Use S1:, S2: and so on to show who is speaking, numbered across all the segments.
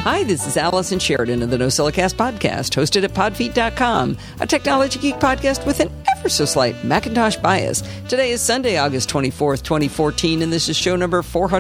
S1: Hi, this is Allison Sheridan of the NosillaCast podcast, hosted at podfeet.com, a technology geek podcast with an ever so slight Macintosh bias. Today is Sunday, August 24th, 2014, and this is show number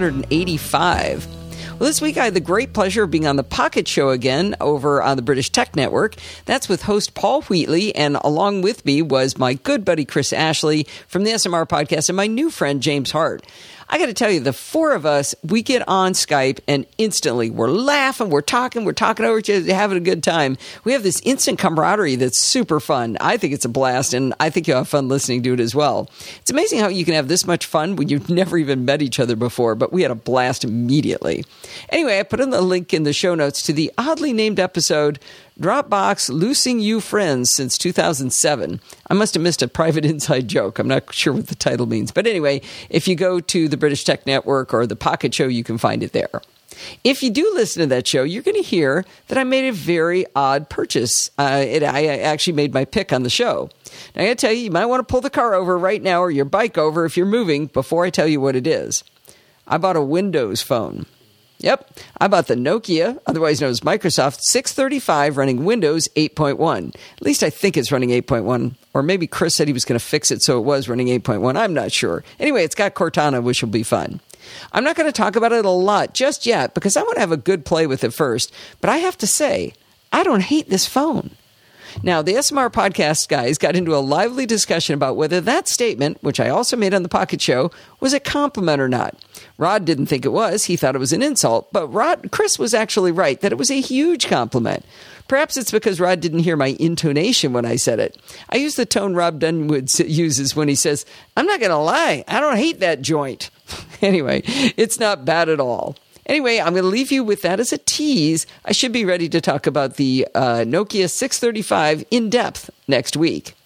S1: 485. Well, this week I had the great pleasure of being on the Pocket Show again over on the British Tech Network. That's with host Paul Wheatley, and along with me was my good buddy Chris Ashley from the SMR podcast and my new friend James Hart. I got to tell you, the four of us, we get on Skype and instantly we're laughing, we're talking over each other, having a good time. We have this instant camaraderie that's super fun. I think it's a blast, and I think you'll have fun listening to it as well. It's amazing how you can have this much fun when you've never even met each other before, but we had a blast immediately. Anyway, I put in the link in the show notes to the oddly named episode, Dropbox Losing You Friends Since 2007. I must have missed a private inside joke. I'm not sure what the title means. But anyway, if you go to the British Tech Network or the Pocket Show, you can find it there. If you do listen to that show, you're going to hear that I made a very odd purchase. I actually made my pick on the show. Now, I got to tell you might want to pull the car over right now or your bike over if you're moving before I tell you what it is. I bought a Windows phone. Yep, I bought the Nokia, otherwise known as Microsoft 635, running Windows 8.1. At least I think it's running 8.1, or maybe Chris said he was going to fix it so it was running 8.1. I'm not sure. Anyway, it's got Cortana, which will be fun. I'm not going to talk about it a lot just yet because I want to have a good play with it first, but I have to say, I don't hate this phone. Now, the SMR podcast guys got into a lively discussion about whether that statement, which I also made on the Pocket Show, was a compliment or not. Rod didn't think it was. He thought it was an insult. But Chris was actually right that it was a huge compliment. Perhaps it's because Rod didn't hear my intonation when I said it. I use the tone Rob Dunwood uses when he says, I'm not going to lie, I don't hate that joint. Anyway, it's not bad at all. Anyway, I'm going to leave you with that as a tease. I should be ready to talk about the Nokia 635 in depth next week.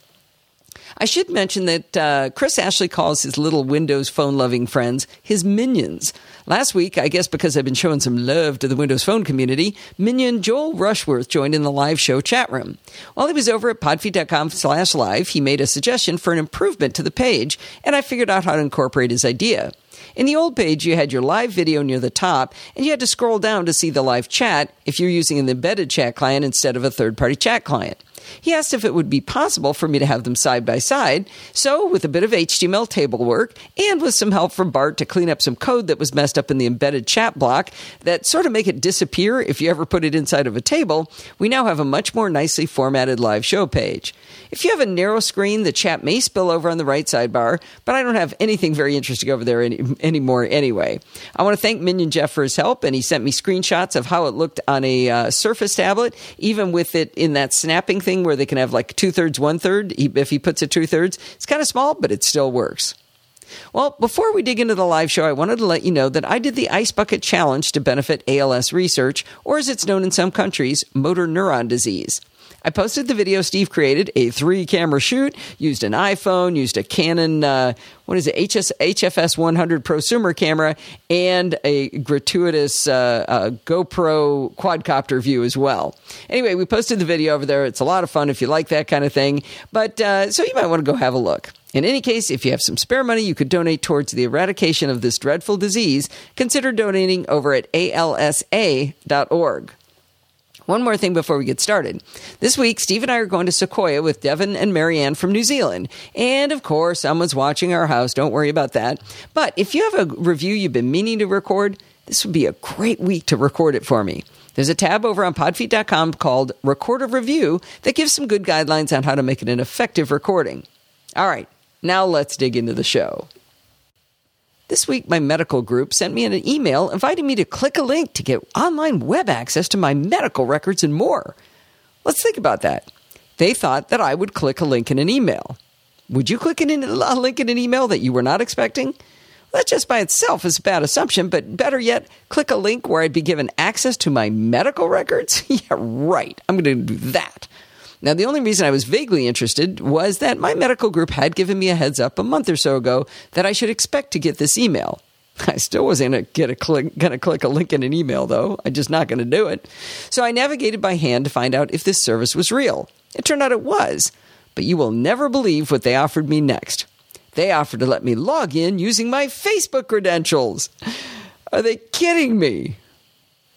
S1: I should mention that Chris Ashley calls his little Windows phone-loving friends his minions. Last week, I guess because I've been showing some love to the Windows Phone community, minion Joel Rushworth joined in the live show chat room. While he was over at podfeet.com/live, he made a suggestion for an improvement to the page, and I figured out how to incorporate his idea. In the old page, you had your live video near the top, and you had to scroll down to see the live chat if you're using an embedded chat client instead of a third-party chat client. He asked if it would be possible for me to have them side by side, so with a bit of HTML table work and with some help from Bart to clean up some code that was messed up in the embedded chat block that sort of make it disappear if you ever put it inside of a table, we now have a much more nicely formatted live show page. If you have a narrow screen, the chat may spill over on the right sidebar, but I don't have anything very interesting over there anymore anyway. I want to thank Minion Jeff for his help, and he sent me screenshots of how it looked on a Surface tablet, even with it in that snapping thing where they can have like 2/3, 1/3. If he puts it 2/3, it's kind of small, but it still works. Well, before we dig into the live show, I wanted to let you know that I did the Ice Bucket Challenge to benefit ALS research, or as it's known in some countries, motor neuron disease. I posted the video Steve created, a 3-camera shoot, used an iPhone, used a Canon, HFS 100 prosumer camera, and a gratuitous GoPro quadcopter view as well. Anyway, we posted the video over there. It's a lot of fun if you like that kind of thing, but so you might want to go have a look. In any case, if you have some spare money you could donate towards the eradication of this dreadful disease, consider donating over at alsa.org. One more thing before we get started. This week, Steve and I are going to Sequoia with Devin and Marianne from New Zealand. And, of course, someone's watching our house. Don't worry about that. But if you have a review you've been meaning to record, this would be a great week to record it for me. There's a tab over on podfeet.com called Record a Review that gives some good guidelines on how to make it an effective recording. All right, now let's dig into the show. This week, my medical group sent me an email inviting me to click a link to get online web access to my medical records and more. Let's think about that. They thought that I would click a link in an email. Would you click a link in an email that you were not expecting? Well, that just by itself is a bad assumption, but better yet, click a link where I'd be given access to my medical records? Yeah, right. I'm going to do that. Now, the only reason I was vaguely interested was that my medical group had given me a heads up a month or so ago that I should expect to get this email. I still wasn't going to click a link in an email, though. I'm just not going to do it. So I navigated by hand to find out if this service was real. It turned out it was, but you will never believe what they offered me next. They offered to let me log in using my Facebook credentials. Are they kidding me?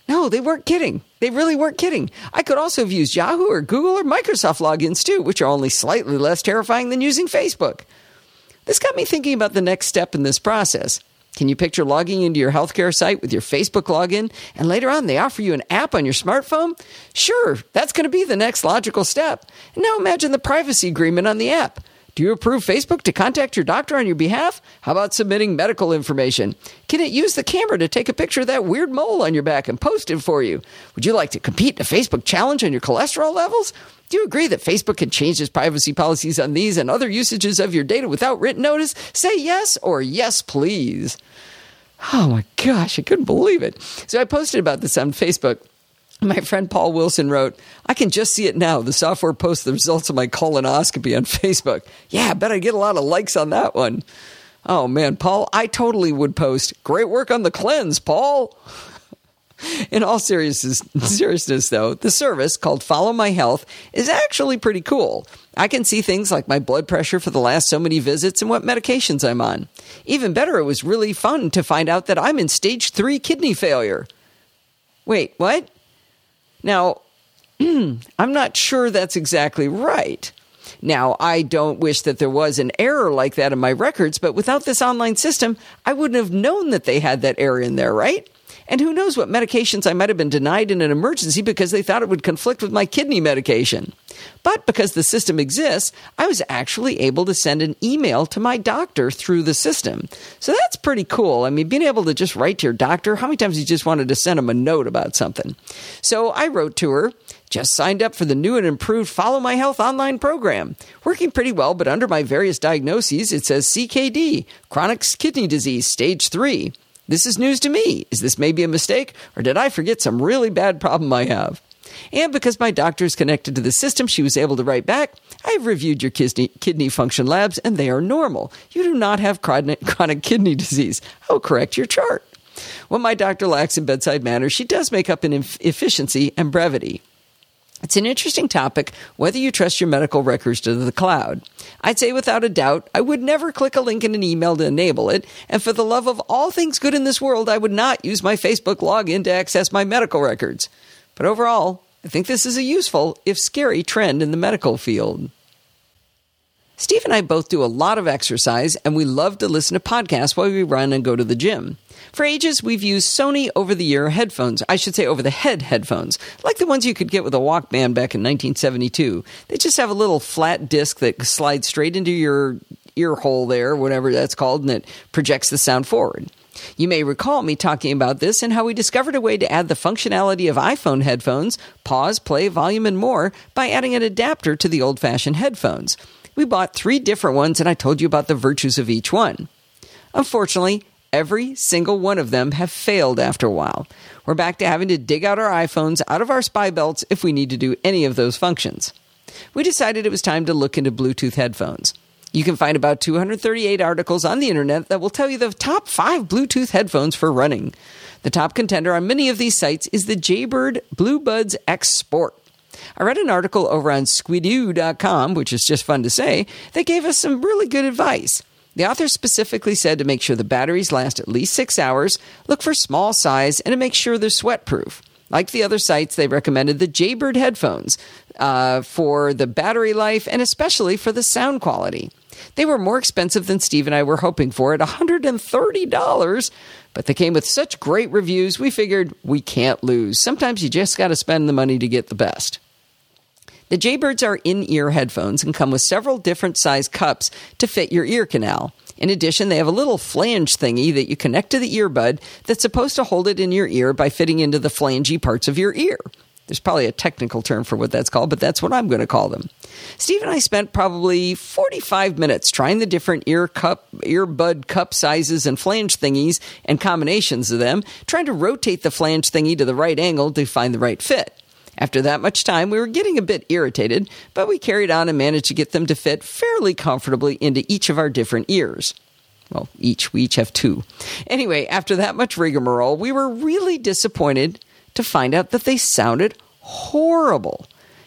S1: No, they weren't kidding. They really weren't kidding. I could also have used Yahoo or Google or Microsoft logins too, which are only slightly less terrifying than using Facebook. This got me thinking about the next step in this process. Can you picture logging into your healthcare site with your Facebook login, and later on they offer you an app on your smartphone? Sure, that's going to be the next logical step. And now imagine the privacy agreement on the app. Do you approve Facebook to contact your doctor on your behalf? How about submitting medical information? Can it use the camera to take a picture of that weird mole on your back and post it for you? Would you like to compete in a Facebook challenge on your cholesterol levels? Do you agree that Facebook can change its privacy policies on these and other usages of your data without written notice? Say yes or yes, please. Oh my gosh, I couldn't believe it. So I posted about this on Facebook. My friend Paul Wilson wrote, I can just see it now. The software posts the results of my colonoscopy on Facebook. Yeah, I bet I get a lot of likes on that one. Oh man, Paul, I totally would post, great work on the cleanse, Paul. In all seriousness, though, the service called Follow My Health is actually pretty cool. I can see things like my blood pressure for the last so many visits and what medications I'm on. Even better, it was really fun to find out that I'm in stage 3 kidney failure. Wait, what? Now, I'm not sure that's exactly right. Now, I don't wish that there was an error like that in my records, but without this online system, I wouldn't have known that they had that error in there, right? And who knows what medications I might have been denied in an emergency because they thought it would conflict with my kidney medication. But because the system exists, I was actually able to send an email to my doctor through the system. So that's pretty cool. I mean, being able to just write to your doctor, how many times you just wanted to send them a note about something? So I wrote to her, just signed up for the new and improved Follow My Health online program. Working pretty well, but under my various diagnoses, it says CKD, chronic kidney disease, stage 3. This is news to me. Is this maybe a mistake, or did I forget some really bad problem I have? And because my doctor is connected to the system, she was able to write back, I've reviewed your kidney function labs, and they are normal. You do not have chronic kidney disease. I will correct your chart. When my doctor lacks in bedside manner, she does make up in efficiency and brevity. It's an interesting topic, whether you trust your medical records to the cloud. I'd say without a doubt, I would never click a link in an email to enable it, and for the love of all things good in this world, I would not use my Facebook login to access my medical records. But overall, I think this is a useful, if scary, trend in the medical field. Steve and I both do a lot of exercise, and we love to listen to podcasts while we run and go to the gym. For ages, we've used Sony over-the-head headphones, like the ones you could get with a Walkman back in 1972. They just have a little flat disc that slides straight into your ear hole there, whatever that's called, and it projects the sound forward. You may recall me talking about this and how we discovered a way to add the functionality of iPhone headphones, pause, play, volume, and more by adding an adapter to the old-fashioned headphones. We bought 3 different ones, and I told you about the virtues of each one. Unfortunately, every single one of them have failed after a while. We're back to having to dig out our iPhones out of our spy belts if we need to do any of those functions. We decided it was time to look into Bluetooth headphones. You can find about 238 articles on the internet that will tell you the top 5 Bluetooth headphones for running. The top contender on many of these sites is the Jaybird BlueBuds X Sport. I read an article over on Squidoo.com, which is just fun to say, that gave us some really good advice. The author specifically said to make sure the batteries last at least 6 hours, look for small size, and to make sure they're sweat-proof. Like the other sites, they recommended the Jaybird headphones for the battery life and especially for the sound quality. They were more expensive than Steve and I were hoping for at $130, but they came with such great reviews, we figured we can't lose. Sometimes you just got to spend the money to get the best. The Jaybirds are in-ear headphones and come with several different size cups to fit your ear canal. In addition, they have a little flange thingy that you connect to the earbud that's supposed to hold it in your ear by fitting into the flangey parts of your ear. There's probably a technical term for what that's called, but that's what I'm going to call them. Steve and I spent probably 45 minutes trying the different earbud cup sizes and flange thingies and combinations of them, trying to rotate the flange thingy to the right angle to find the right fit. After that much time, we were getting a bit irritated, but we carried on and managed to get them to fit fairly comfortably into each of our different ears. Well, we each have 2. Anyway, after that much rigmarole, we were really disappointed to find out that they sounded horrible.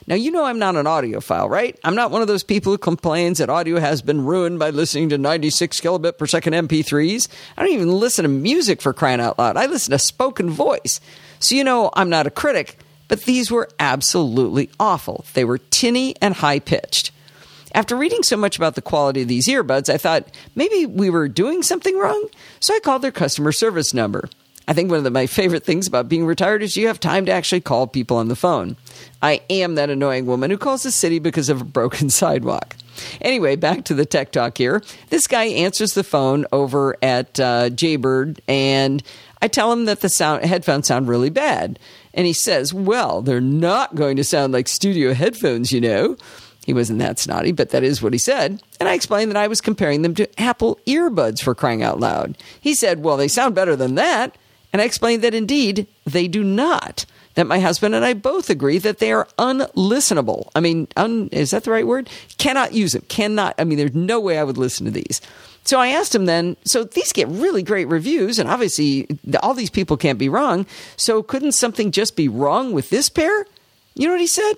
S1: Now, you know I'm not an audiophile, right? I'm not one of those people who complains that audio has been ruined by listening to 96 kilobit per second MP3s. I don't even listen to music, for crying out loud. I listen to spoken voice. So you know I'm not a critic, but these were absolutely awful. They were tinny and high-pitched. After reading so much about the quality of these earbuds, I thought maybe we were doing something wrong, so I called their customer service number. I think one of my favorite things about being retired is you have time to actually call people on the phone. I am that annoying woman who calls the city because of a broken sidewalk. Anyway, back to the tech talk here. This guy answers the phone over at Jaybird, and I tell him that the headphones sound really bad. And he says, well, they're not going to sound like studio headphones, you know. He wasn't that snotty, but that is what he said. And I explained that I was comparing them to Apple earbuds, for crying out loud. He said, well, they sound better than that. And I explained that indeed they do not. That my husband and I both agree that they are unlistenable. I mean, is that the right word? Cannot use them. Cannot. I mean, there's no way I would listen to these. So I asked him then, so these get really great reviews, and obviously all these people can't be wrong. So couldn't something just be wrong with this pair? You know what he said?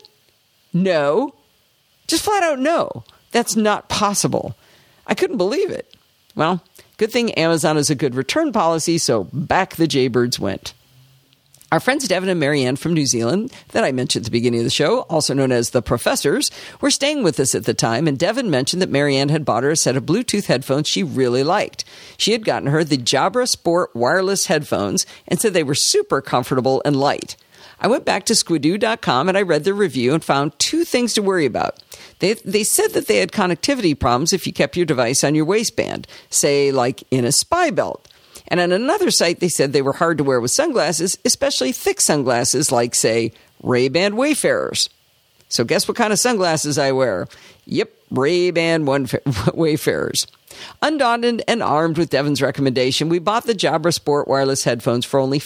S1: No. Just flat out no. That's not possible. I couldn't believe it. Well, good thing Amazon has a good return policy, so back the Jaybirds went. Our friends Devin and Marianne from New Zealand, that I mentioned at the beginning of the show, also known as the Professors, were staying with us at the time, and Devin mentioned that Marianne had bought her a set of Bluetooth headphones she really liked. She had gotten her the Jabra Sport wireless headphones and said they were super comfortable and light. I went back to squidoo.com and I read their review and found two things to worry about. They said that they had connectivity problems if you kept your device on your waistband, say like in a spy belt. And on another site, they said they were hard to wear with sunglasses, especially thick sunglasses like, say, Ray-Ban Wayfarers. So guess what kind of sunglasses I wear? Yep, Ray-Ban Wayfarers. Undaunted and armed with Devin's recommendation, we bought the Jabra Sport wireless headphones for only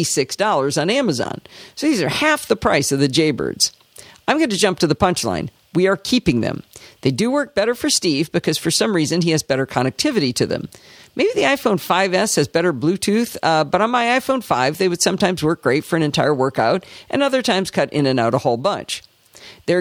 S1: $56 on Amazon. So these are half the price of the Jaybirds. I'm going to jump to the punchline. We are keeping them. They do work better for Steve because for some reason he has better connectivity to them. Maybe the iPhone 5S has better Bluetooth, but on my iPhone 5, they would sometimes work great for an entire workout and other times cut in and out a whole bunch. They're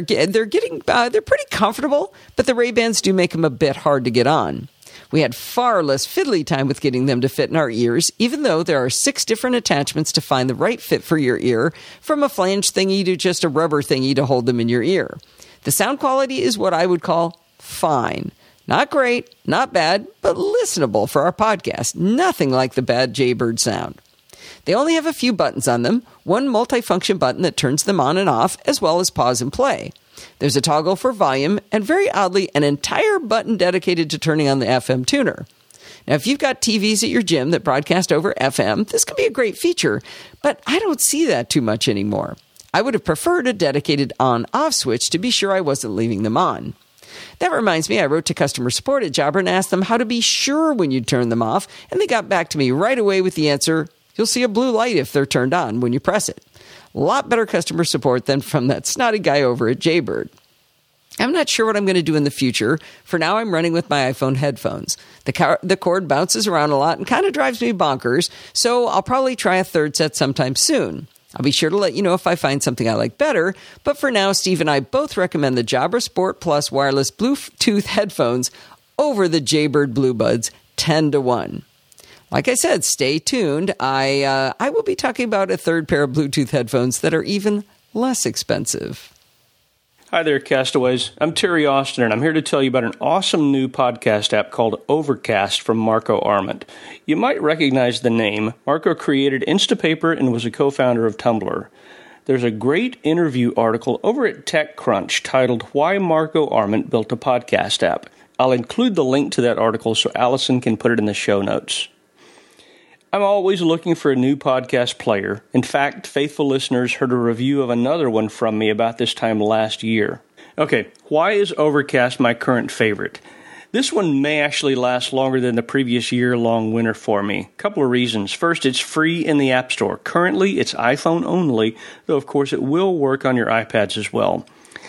S1: pretty comfortable, but the Ray-Bans do make them a bit hard to get on. We had far less fiddly time with getting them to fit in our ears, even though there are 6 different attachments to find the right fit for your ear, from a flange thingy to just a rubber thingy to hold them in your ear. The sound quality is what I would call fine. Not great, not bad, but listenable for our podcast. Nothing like the bad Jaybird sound. They only have a few buttons on them, one multifunction button that turns them on and off, as well as pause and play. There's a toggle for volume, and very oddly, an entire button dedicated to turning on the FM tuner. Now, if you've got TVs at your gym that broadcast over FM, this could be a great feature, but I don't see that too much anymore. I would have preferred a dedicated on-off switch to be sure I wasn't leaving them on. That reminds me, I wrote to customer support at Jabra and asked them how to be sure when you turn them off, and they got back to me right away with the answer, you'll see a blue light if they're turned on when you press it. A lot better customer support than from that snotty guy over at Jaybird. I'm not sure what I'm going to do in the future. For now, I'm running with my iPhone headphones. The cord bounces around a lot and kind of drives me bonkers, so I'll probably try a third set sometime soon. I'll be sure to let you know if I find something I like better, but for now, Steve and I both recommend the Jabra Sport Plus wireless Bluetooth headphones over the Jaybird Bluebuds 10-1. Like I said, stay tuned. I will be talking about a third pair of Bluetooth headphones that are even less expensive.
S2: Hi there, Castaways. I'm Terry Austin, and I'm here to tell you about an awesome new podcast app called Overcast from Marco Arment. You might recognize the name. Marco created Instapaper and was a co-founder of Tumblr. There's a great interview article over at TechCrunch titled Why Marco Arment Built a Podcast App. I'll include the link to that article so Allison can put it in the show notes. I'm always looking for a new podcast player. In fact, faithful listeners heard a review of another one from me about this time last year. Okay, why is Overcast my current favorite? This one may actually last longer than the previous year-long winner for me. Couple of reasons. First, it's free in the App Store. Currently, it's iPhone only, though of course it will work on your iPads as well.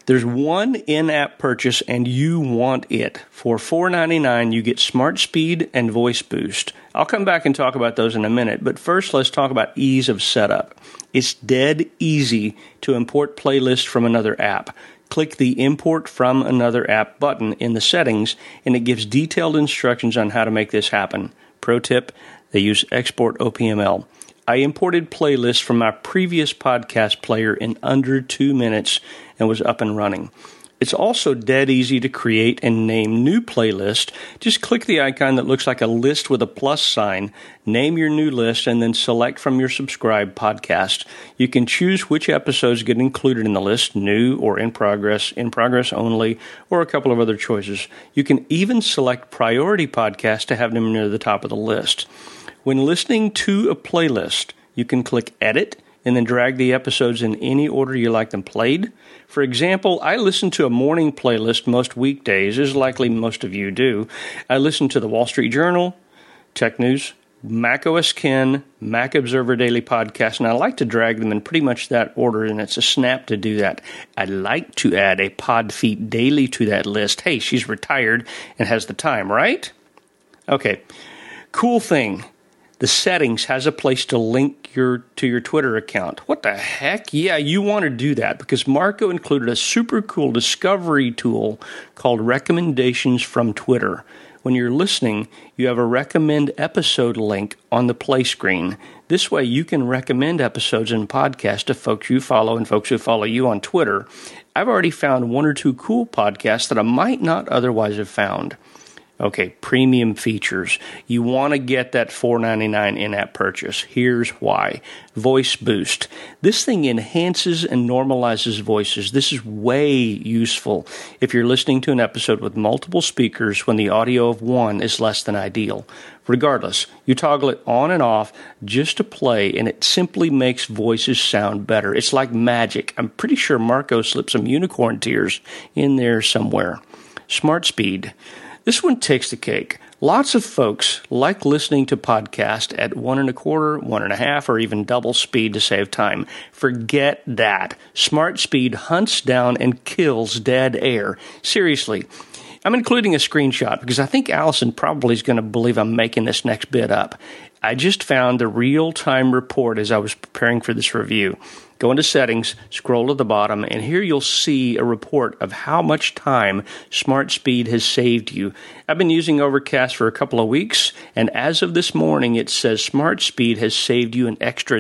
S2: There's one in-app purchase, and you want it. For $4.99, you get Smart Speed and Voice Boost. I'll come back and talk about those in a minute, but first let's talk about ease of setup. It's dead easy to import playlists from another app. Click the Import from Another App button in the settings, and it gives detailed instructions on how to make this happen. Pro tip, they use Export OPML. I imported playlists from my previous podcast player in under 2 minutes and was up and running. It's also dead easy to create and name new playlists. Just click the icon that looks like a list with a plus sign, name your new list, and then select from your subscribed podcast. You can choose which episodes get included in the list, new or in progress only, or a couple of other choices. You can even select priority podcasts to have them near the top of the list. When listening to a playlist, you can click Edit and then drag the episodes in any order you like them played. For example, I listen to a morning playlist most weekdays, as likely most of you do. I listen to the Wall Street Journal, Tech News, Mac OS Ken, Mac Observer Daily Podcast, and I like to drag them in pretty much that order, and it's a snap to do that. I'd like to add a Podfeet Daily to that list. Hey, she's retired and has the time, right? Okay, cool thing. The settings has a place to link to your Twitter account. What the heck? Yeah, you want to do that because Marco included a super cool discovery tool called Recommendations from Twitter. When you're listening, you have a recommend episode link on the play screen. This way you can recommend episodes and podcasts to folks you follow and folks who follow you on Twitter. I've already found one or two cool podcasts that I might not otherwise have found. Okay, premium features. You want to get that $4.99 in-app purchase. Here's why. Voice Boost. This thing enhances and normalizes voices. This is way useful if you're listening to an episode with multiple speakers when the audio of one is less than ideal. Regardless, you toggle it on and off just to play, and it simply makes voices sound better. It's like magic. I'm pretty sure Marco slipped some unicorn tears in there somewhere. Smart Speed. This one takes the cake. Lots of folks like listening to podcasts at 1.25, 1.5, or even double speed to save time. Forget that. Smart Speed hunts down and kills dead air. Seriously. I'm including a screenshot because I think Allison probably is going to believe I'm making this next bit up. I just found the real-time report as I was preparing for this review. Go into Settings, scroll to the bottom, and here you'll see a report of how much time Smart Speed has saved you. I've been using Overcast for a couple of weeks, and as of this morning, it says Smart Speed has saved you an extra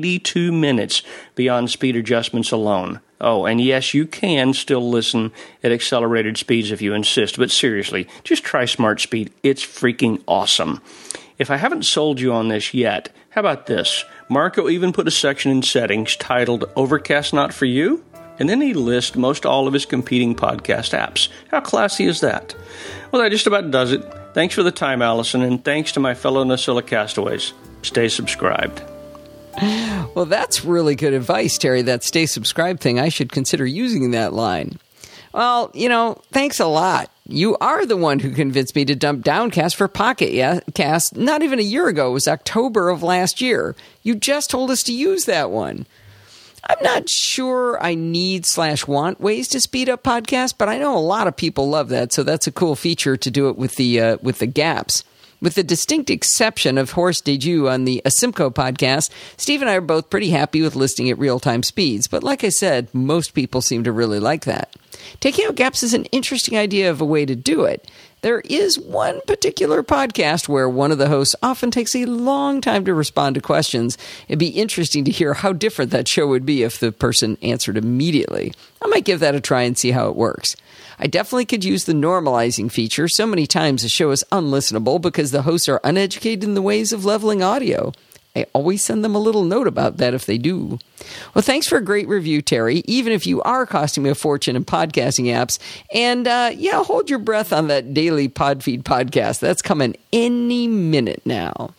S2: 92 minutes beyond speed adjustments alone. Oh, and yes, you can still listen at accelerated speeds if you insist, but seriously, just try Smart Speed. It's freaking awesome. If I haven't sold you on this yet, how about this? Marco even put a section in Settings titled Overcast Not For You, and then he lists most all of his competing podcast apps. How classy is that? Well, that just about does it. Thanks for the time, Allison, and thanks to my fellow Nosilla castaways. Stay subscribed.
S1: Well, that's really good advice, Terry. That stay subscribed thing, I should consider using that line. Well, thanks a lot. You are the one who convinced me to dump Downcast for Pocket Cast not even a year ago. It was October of last year. You just told us to use that one. I'm not sure I need/want ways to speed up podcasts, but I know a lot of people love that, so that's a cool feature to do it with the gaps. With the distinct exception of Horst Deju on the Asimco podcast, Steve and I are both pretty happy with listening at real-time speeds, but like I said, most people seem to really like that. Taking out gaps is an interesting idea of a way to do it. There is one particular podcast where one of the hosts often takes a long time to respond to questions. It'd be interesting to hear how different that show would be if the person answered immediately. I might give that a try and see how it works. I definitely could use the normalizing feature. So many times the show is unlistenable because the hosts are uneducated in the ways of leveling audio. I always send them a little note about that if they do. Well, thanks for a great review, Terry, even if you are costing me a fortune in podcasting apps. And hold your breath on that daily Podfeed podcast. That's coming any minute now.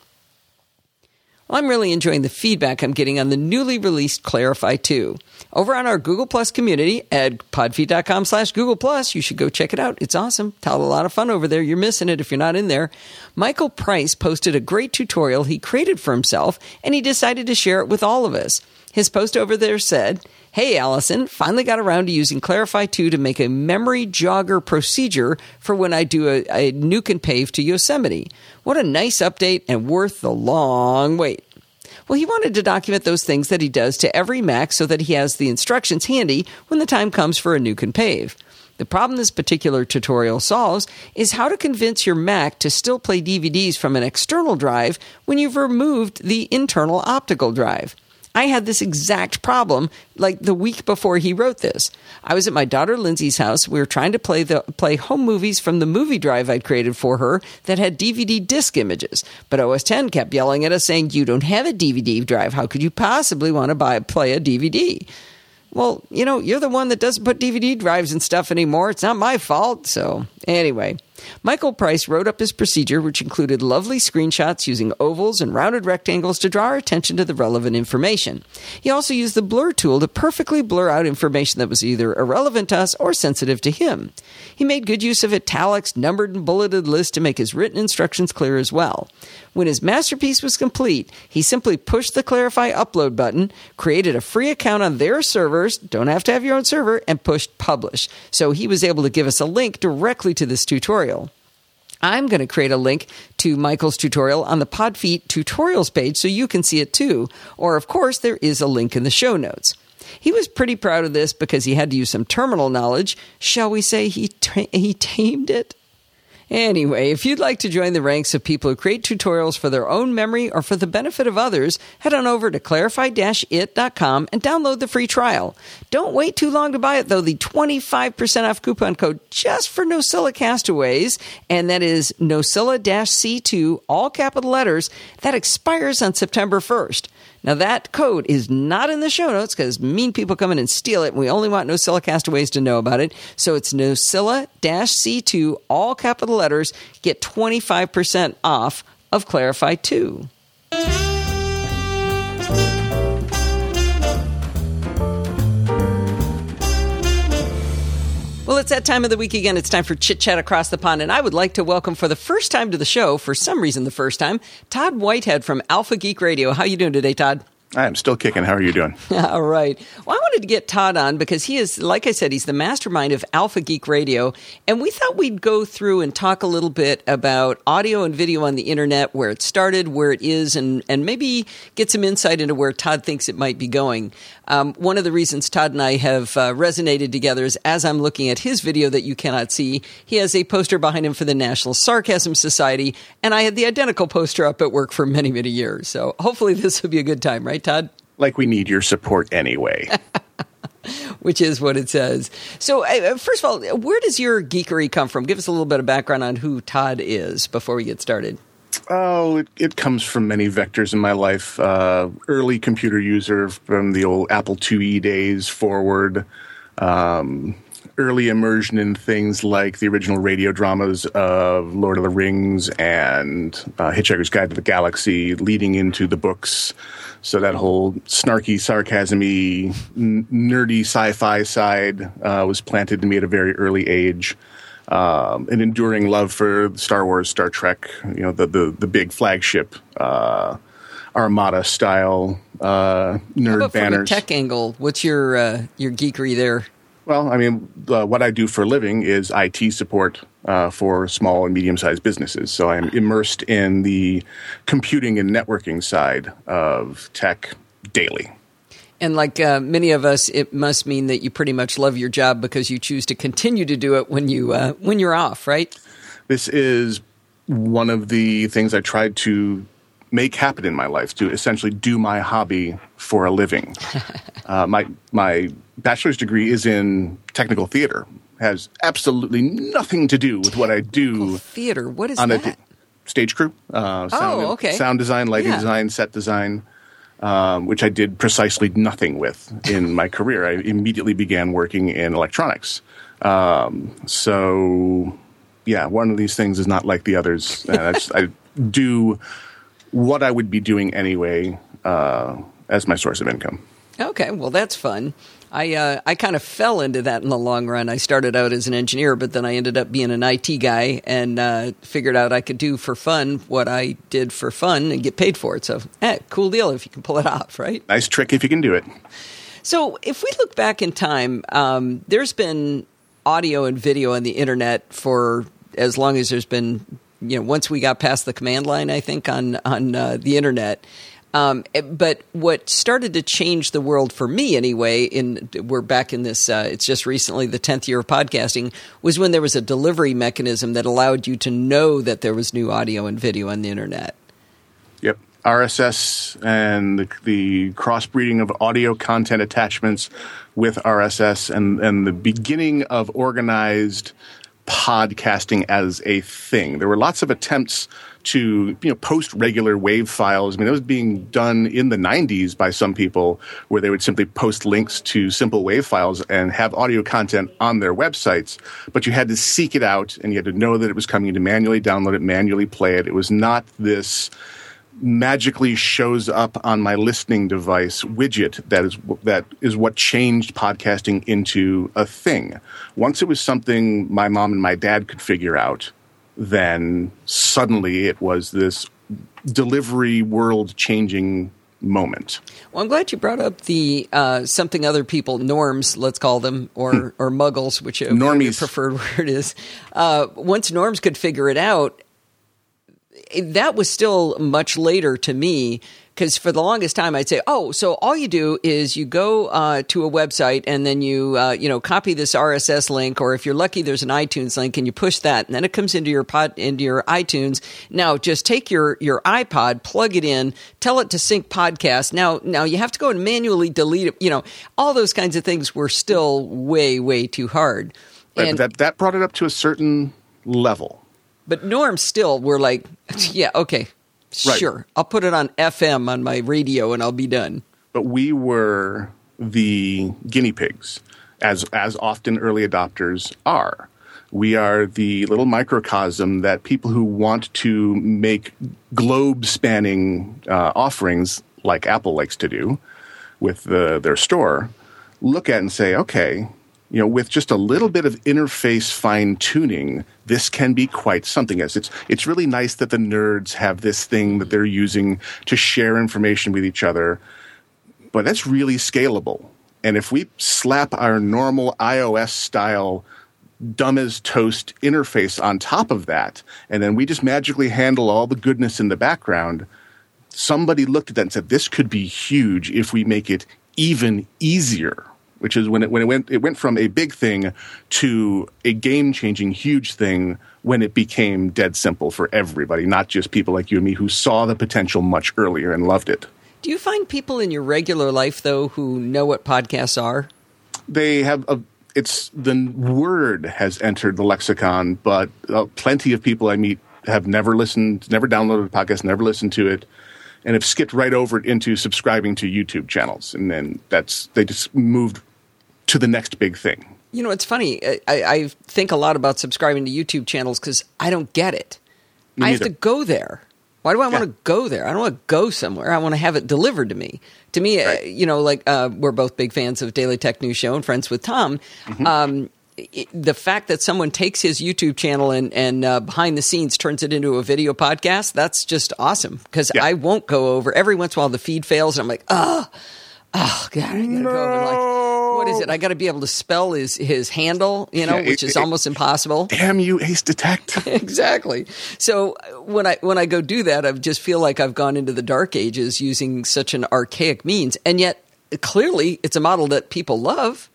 S1: Well, I'm really enjoying the feedback I'm getting on the newly released Clarify 2. Over on our Google Plus community at podfeed.com/Google+, you should go check it out. It's awesome. Had a lot of fun over there. You're missing it if you're not in there. Michael Price posted a great tutorial he created for himself, and he decided to share it with all of us. His post over there said, "Hey, Allison, finally got around to using Clarify 2 to make a memory jogger procedure for when I do a nuke and pave to Yosemite. What a nice update and worth the long wait." Well, he wanted to document those things that he does to every Mac so that he has the instructions handy when the time comes for a nuke and pave. The problem this particular tutorial solves is how to convince your Mac to still play DVDs from an external drive when you've removed the internal optical drive. I had this exact problem like the week before he wrote this. I was at my daughter Lindsay's house. We were trying to play home movies from the movie drive I'd created for her that had DVD disc images. But OS X kept yelling at us saying, "You don't have a DVD drive. How could you possibly want to play a DVD?" Well, you're the one that doesn't put DVD drives and stuff anymore. It's not my fault. So anyway, Michael Price wrote up his procedure, which included lovely screenshots using ovals and rounded rectangles to draw our attention to the relevant information. He also used the blur tool to perfectly blur out information that was either irrelevant to us or sensitive to him. He made good use of italics, numbered and bulleted lists to make his written instructions clear as well. When his masterpiece was complete, he simply pushed the Clarify upload button, created a free account on their servers, don't have to have your own server, and pushed publish. So he was able to give us a link directly to this tutorial. I'm going to create a link to Michael's tutorial on the Podfeet tutorials page so you can see it too. Or, of course, there is a link in the show notes. He was pretty proud of this because he had to use some terminal knowledge. Shall we say he tamed it? Anyway, if you'd like to join the ranks of people who create tutorials for their own memory or for the benefit of others, head on over to clarify-it.com and download the free trial. Don't wait too long to buy it, though. The 25% off coupon code just for Nosilla Castaways, and that is Nosilla-C2, all capital letters, that expires on September 1st. Now, that code is not in the show notes because mean people come in and steal it, and we only want Nosilla Castaways to know about it. So it's Nosilla-C2, all capital letters. Get 25% off of Clarify 2. Well, it's that time of the week again. It's time for Chit Chat Across the Pond, and I would like to welcome for the first time to the show, for some reason the first time, Todd Whitehead from Alpha Geek Radio. How are you doing today, Todd?
S3: I'm still kicking. How are you doing?
S1: All right. Well, I wanted to get Todd on because he is, like I said, he's the mastermind of Alpha Geek Radio. And we thought we'd go through and talk a little bit about audio and video on the internet, where it started, where it is, and maybe get some insight into where Todd thinks it might be going. One of the reasons Todd and I have resonated together is as I'm looking at his video that you cannot see, he has a poster behind him for the National Sarcasm Society, and I had the identical poster up at work for many, many years. So hopefully this will be a good time, right, Todd?
S3: Like we need your support anyway.
S1: Which is what it says. So first of all, where does your geekery come from? Give us a little bit of background on who Todd is before we get started.
S3: Oh, it comes from many vectors in my life. Early computer user from the old Apple IIe days forward. Early immersion in things like the original radio dramas of Lord of the Rings and Hitchhiker's Guide to the Galaxy, leading into the books. So that whole snarky, sarcasm-y, nerdy sci-fi side was planted in me at a very early age. An enduring love for Star Wars, Star Trek, the big flagship Armada style nerd
S1: How about
S3: banners.
S1: From a tech angle, what's your geekery there?
S3: Well, I mean, what I do for a living is IT support for small and medium-sized businesses. So I'm immersed in the computing and networking side of tech daily.
S1: And like many of us, it must mean that you pretty much love your job because you choose to continue to do it when you're off, right?
S3: This is one of the things I tried to make happen in my life, to essentially do my hobby for a living. My bachelor's degree is in technical theater. Has absolutely nothing to do with what I do.
S1: Technical theater, what is
S3: on
S1: that?
S3: A stage crew. Sound design, lighting design, set design. Which I did precisely nothing with in my career. I immediately began working in electronics. So, yeah, one of these things is not like the others. I do what I would be doing anyway as my source of income.
S1: Okay, well, that's fun. I kind of fell into that in the long run. I started out as an engineer, but then I ended up being an IT guy and figured out I could do for fun what I did for fun and get paid for it. So, cool deal if you can pull it off, right?
S3: Nice trick if you can do it.
S1: So if we look back in time, there's been audio and video on the internet for as long as there's been, once we got past the command line, I think, on the internet. But what started to change the world for me anyway, we're back in this, it's just recently the 10th year of podcasting, was when there was a delivery mechanism that allowed you to know that there was new audio and video on the internet.
S3: Yep. RSS and the crossbreeding of audio content attachments with RSS and the beginning of organized podcasting as a thing. There were lots of attempts to post regular WAV files. I mean, that was being done in the 90s by some people where they would simply post links to simple WAV files and have audio content on their websites. But you had to seek it out and you had to know that it was coming, to manually download it, manually play it. It was not this magically shows up on my listening device widget that is what changed podcasting into a thing. Once it was something my mom and my dad could figure out, then suddenly it was this delivery world-changing moment. Well,
S1: I'm glad you brought up the something other people, norms, let's call them, or muggles, which your preferred word is. Once norms could figure it out, that was still much later to me, because for the longest time I'd say, so all you do is you go to a website and then you copy this RSS link, or if you're lucky there's an iTunes link and you push that and then it comes into your iTunes. Now just take your iPod, plug it in, tell it to sync podcast. Now you have to go and manually delete it. All those kinds of things were still way, way too hard.
S3: Right, but that brought it up to a certain level.
S1: But norms still were like, yeah, okay, sure. Right. I'll put it on FM on my radio and I'll be done.
S3: But we were the guinea pigs, as often early adopters are. We are the little microcosm that people who want to make globe-spanning offerings, like Apple likes to do with their store, look at and say, okay, with just a little bit of interface fine-tuning, this can be quite something. It's really nice that the nerds have this thing that they're using to share information with each other, but that's really scalable. And if we slap our normal iOS-style dumb-as-toast interface on top of that, and then we just magically handle all the goodness in the background, somebody looked at that and said, this could be huge if we make it even easier. Which is when it went from a big thing to a game-changing, huge thing when it became dead simple for everybody, not just people like you and me who saw the potential much earlier and loved it.
S1: Do you find people in your regular life, though, who know what podcasts are?
S3: They have the word has entered the lexicon, but plenty of people I meet have never downloaded a podcast, never listened to it, and have skipped right over it into subscribing to YouTube channels. And then they just moved to the next big thing.
S1: It's funny. I think a lot about subscribing to YouTube channels because I don't get it. I have to go there. Why do I want to go there? I don't want to go somewhere. I want to have it delivered to me. To me, right. We're both big fans of Daily Tech News Show and friends with Tom. Mm-hmm. The fact that someone takes his YouTube channel and behind the scenes turns it into a video podcast, that's just awesome. Because I won't go over. Every once in a while the feed fails and I'm like, God, I got to go over what is it? I got to be able to spell his handle, which is almost impossible.
S3: Damn you, Ace Detect.
S1: Exactly. So when I go do that, I just feel like I've gone into the dark ages using such an archaic means. And yet, clearly, it's a model that people love.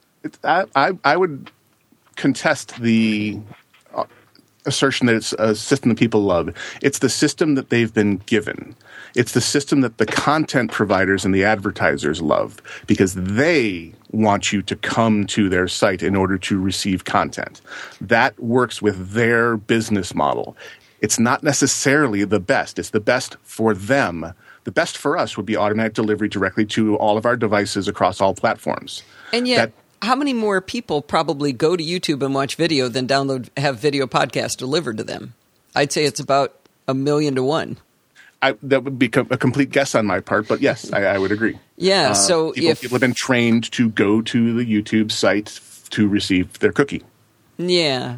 S3: I would contest the assertion that it's a system that people love. It's the system that they've been given. It's the system that the content providers and the advertisers love because they want you to come to their site in order to receive content. That works with their business model. It's not necessarily the best. It's the best for them. The best for us would be automatic delivery directly to all of our devices across all platforms.
S1: And yet, how many more people probably go to YouTube and watch video than have video podcasts delivered to them? I'd say it's about 1,000,000 to 1.
S3: that would be a complete guess on my part, but yes, I would agree.
S1: Yeah, so
S3: people have been trained to go to the YouTube site to receive their cookie.
S1: Yeah.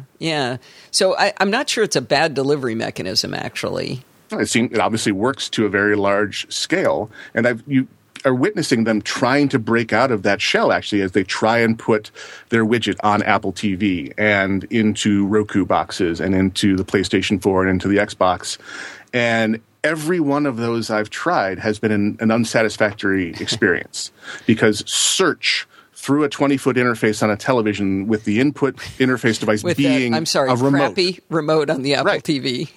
S1: So I'm not sure it's a bad delivery mechanism, actually.
S3: It obviously works to a very large scale, and you are witnessing them trying to break out of that shell, actually, as they try and put their widget on Apple TV and into Roku boxes and into the PlayStation 4 and into the Xbox. And every one of those I've tried has been an unsatisfactory experience because search through a 20-foot interface on a television with the input interface device being a remote.
S1: Crappy remote on the Apple TV.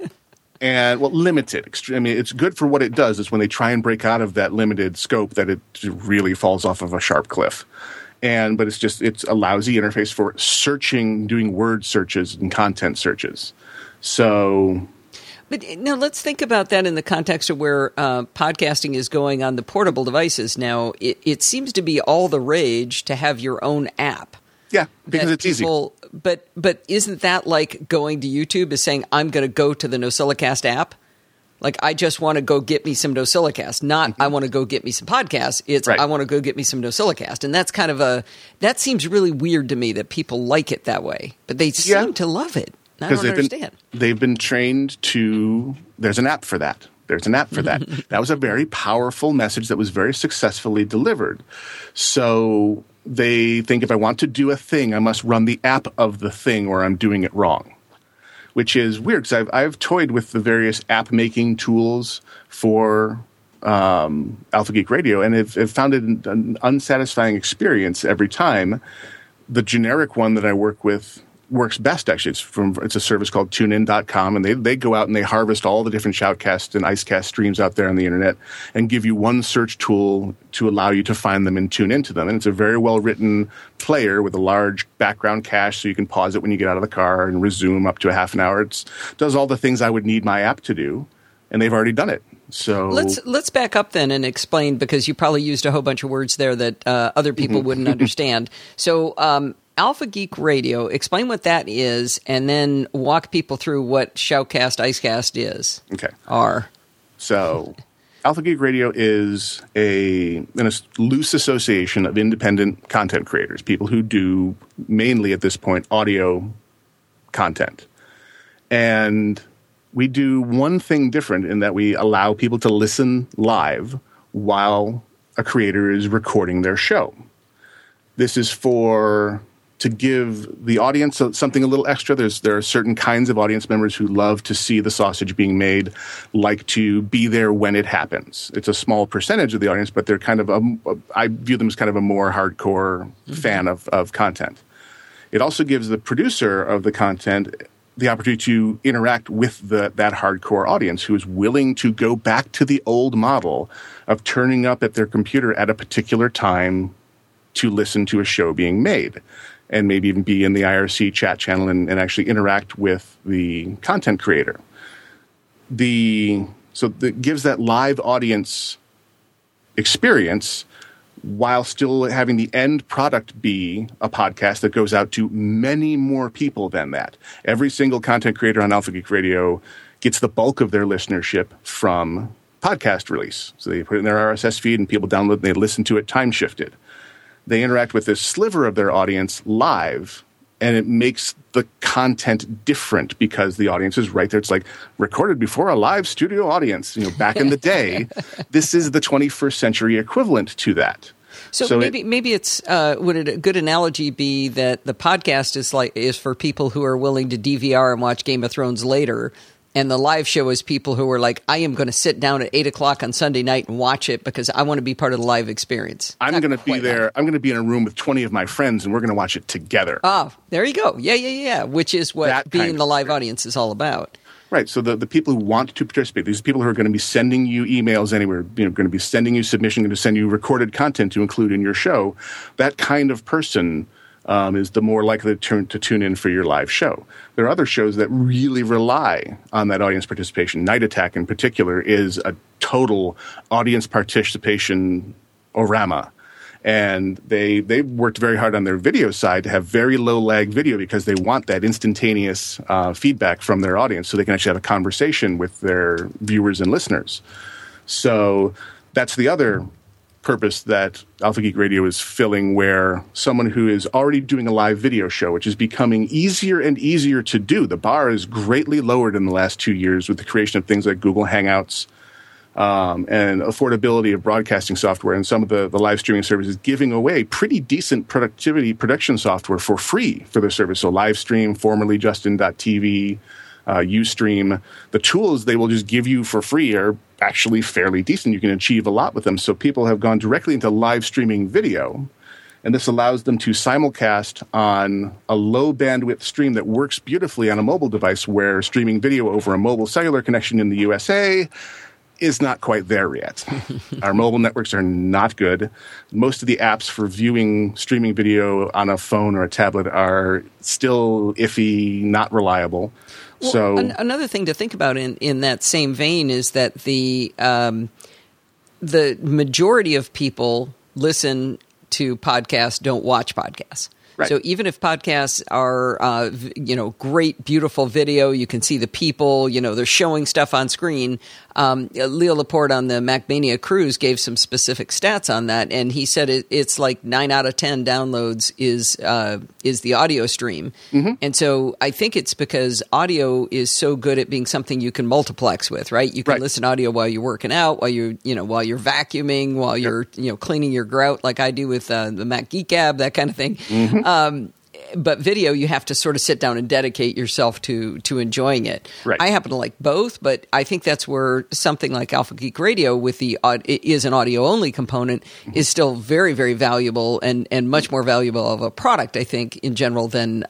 S3: And, limited. I mean, it's good for what it does. Is when they try and break out of that limited scope that it really falls off of a sharp cliff. But it's a lousy interface for searching, doing word searches and content searches. So...
S1: But now let's think about that in the context of where podcasting is going on the portable devices. Now, it seems to be all the rage to have your own app.
S3: Yeah, because it's easy.
S1: But isn't that like going to YouTube is saying, I'm going to go to the NosillaCast app? Like, I just want to go get me some NosillaCast, not I want to go get me some podcasts. It's I want to go get me some NosillaCast. And that's kind of that seems really weird to me that people like it that way. But they seem to love it. I don't understand.
S3: They've been trained to – there's an app for that. There's an app for that. That was a very powerful message that was very successfully delivered. So they think if I want to do a thing, I must run the app of the thing or I'm doing it wrong, which is weird because I've toyed with the various app-making tools for Alpha Geek Radio and have found it an unsatisfying experience every time. The generic one that I work with works best, actually. It's a service called tunein.com, and they go out and they harvest all the different Shoutcast and Icecast streams out there on the internet and give you one search tool to allow you to find them and tune into them. And it's a very well-written player with a large background cache, so you can pause it when you get out of the car and resume up to a half an hour. It does all the things I would need my app to do, and they've already done it. So
S1: let's back up then and explain, because you probably used a whole bunch of words there that other people wouldn't understand. So Alpha Geek Radio, explain what that is, and then walk people through what Shoutcast, Icecast are. So Alpha Geek Radio is a loose association of independent content creators, people who do mainly at this point audio content. And we do one thing different in that we allow people to listen live while a creator is recording their show. This is to give the audience something a little extra. There are certain kinds of audience members who love to see the sausage being made, like to be there when it happens. It's a small percentage of the audience, but they're kind of I view them as kind of a more hardcore fan of content. It also gives the producer of the content the opportunity to interact with that hardcore audience who is willing to go back to the old model of turning up at their computer at a particular time to listen to a show being made, and maybe even be in the IRC chat channel and actually interact with the content creator. So that gives that live audience experience while still having the end product be a podcast that goes out to many more people than that. Every single content creator on Alpha Geek Radio gets the bulk of their listenership from podcast release. So they put it in their RSS feed and people download and they listen to it time-shifted. They interact with this sliver of their audience live, and it makes the content different because the audience is right there. It's like recorded before a live studio audience, back in the day. This is the 21st century equivalent to that. So maybe it's would a good analogy be that the podcast is for people who are willing to DVR and watch Game of Thrones later, and the live show is people who are like, I am going to sit down at 8:00 on Sunday night and watch it because I want to be part of the live experience.
S3: I'm going to be there. I'm going to be in a room with 20 of my friends, and we're going to watch it together.
S1: Oh, there you go. Yeah. Which is what being the live audience is all about.
S3: Right. So the people who want to participate, these people who are going to be sending you emails anywhere, going to be sending you submission, going to send you recorded content to include in your show, that kind of person is the more likely to tune in for your live show. There are other shows that really rely on that audience participation. Night Attack, in particular, is a total audience participation orama. And they worked very hard on their video side to have very low lag video because they want that instantaneous feedback from their audience so they can actually have a conversation with their viewers and listeners. So that's the other purpose that Alpha Geek Radio is filling, where someone who is already doing a live video show, which is becoming easier and easier to do. The bar is greatly lowered in the last 2 years with the creation of things like Google Hangouts, and affordability of broadcasting software, and some of the live streaming services giving away pretty decent production software for free for their service. So Livestream, formerly Justin.tv, Ustream, the tools they will just give you for free are actually fairly decent. You can achieve a lot with them. So people have gone directly into live streaming video, and this allows them to simulcast on a low bandwidth stream that works beautifully on a mobile device, where streaming video over a mobile cellular connection in the USA is not quite there yet. Our mobile networks are not good. Most of the apps for viewing streaming video on a phone or a tablet are still iffy, not reliable.
S1: Well,
S3: so
S1: another thing to think about in that same vein is that the majority of people listen to podcasts, don't watch podcasts.
S3: Right.
S1: So even if podcasts are, great, beautiful video, you can see the people, they're showing stuff on screen. Leo Laporte on the MacMania cruise gave some specific stats on that, and he said it's like 9 out of 10 downloads is the audio stream. Mm-hmm. And so I think it's because audio is so good at being something you can multiplex with, right? You can listen to audio while you're working out, while you're vacuuming, while you're cleaning your grout, like I do with the Mac Geek App, that kind of thing. Mm-hmm. But video, you have to sort of sit down and dedicate yourself to enjoying it.
S3: Right.
S1: I happen to like both, but I think that's where something like Alpha Geek Radio with it is an audio-only component is still very, very valuable and much more valuable of a product, I think, in general than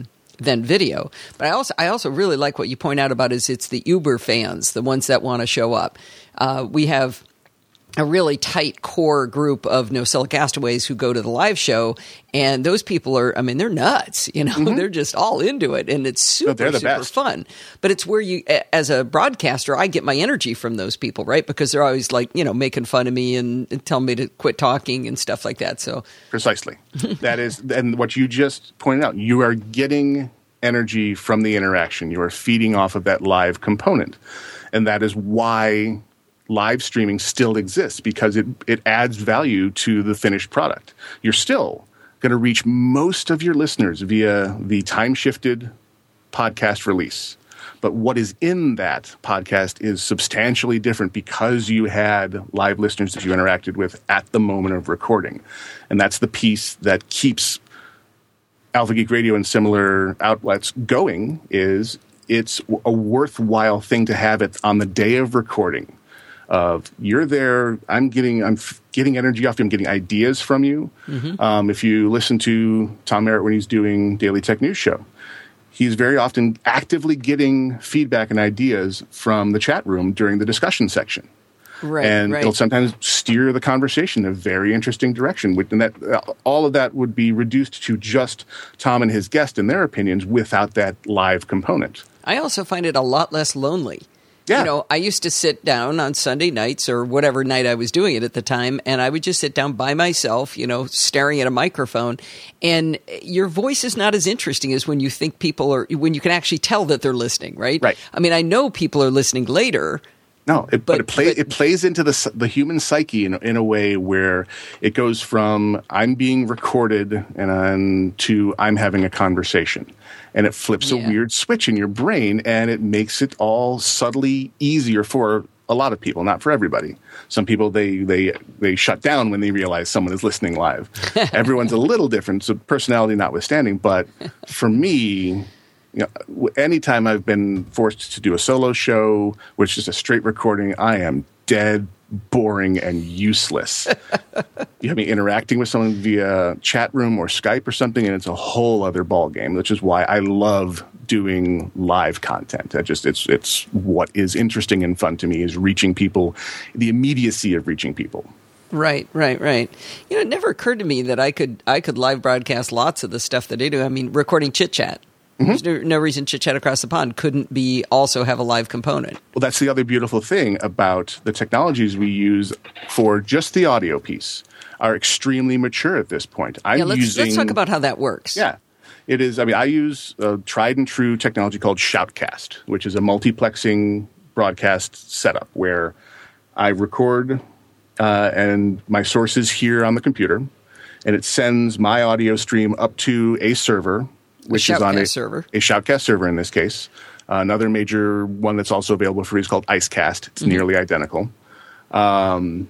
S1: video. But I also really like what you point out about is it's the Uber fans, the ones that want to show up. We have a really tight core group of NosillaCastaways who go to the live show, and those people they're nuts, mm-hmm. They're just all into it, and it's super fun. But it's where you, as a broadcaster, I get my energy from those people, right? Because they're always like, making fun of me and telling me to quit talking and stuff like that. So
S3: precisely. That is, and what you just pointed out, you are getting energy from the interaction. You are feeding off of that live component. And that is why live streaming still exists, because it adds value to the finished product. You're still going to reach most of your listeners via the time-shifted podcast release. But what is in that podcast is substantially different because you had live listeners that you interacted with at the moment of recording. And that's the piece that keeps Alpha Geek Radio and similar outlets going, is it's a worthwhile thing to have it on the day of recording. You're there, I'm getting energy off you, I'm getting ideas from you. Mm-hmm. If you listen to Tom Merritt when he's doing Daily Tech News Show, he's very often actively getting feedback and ideas from the chat room during the discussion section. Right. It'll sometimes steer the conversation in a very interesting direction. And that all of that would be reduced to just Tom and his guest and their opinions without that live component.
S1: I also find it a lot less lonely.
S3: Yeah.
S1: I used to sit down on Sunday nights or whatever night I was doing it at the time, and I would just sit down by myself, staring at a microphone. And your voice is not as interesting as when you think when you can actually tell that they're listening, right?
S3: Right.
S1: I mean, I know people are listening later.
S3: No, but it plays into the human psyche in a way where it goes from I'm being recorded to I'm having a conversation. And it flips a weird switch in your brain, and it makes it all subtly easier for a lot of people, not for everybody. Some people, they shut down when they realize someone is listening live. Everyone's a little different, so personality notwithstanding. But for me, anytime I've been forced to do a solo show, which is a straight recording, I am dead, boring, and useless. You have me interacting with someone via chat room or Skype or something, and it's a whole other ballgame, which is why I love doing live content. It's what is interesting and fun to me, is reaching people, the immediacy of reaching people.
S1: Right. It never occurred to me that I could live broadcast lots of the stuff that I do. I mean, recording Chit Chat. Mm-hmm. There's no reason Chit Chat Across the Pond couldn't also have a live component.
S3: Well, that's the other beautiful thing about the technologies we use for just the audio piece. are extremely mature at this point.
S1: Let's talk about how that works.
S3: Yeah. It is. I mean, I use a tried and true technology called Shoutcast, which is a multiplexing broadcast setup where I record and my source is here on the computer, and it sends my audio stream up to a server, which is on a Shoutcast server in this case. Another major one that's also available for free is called Icecast. It's nearly identical. And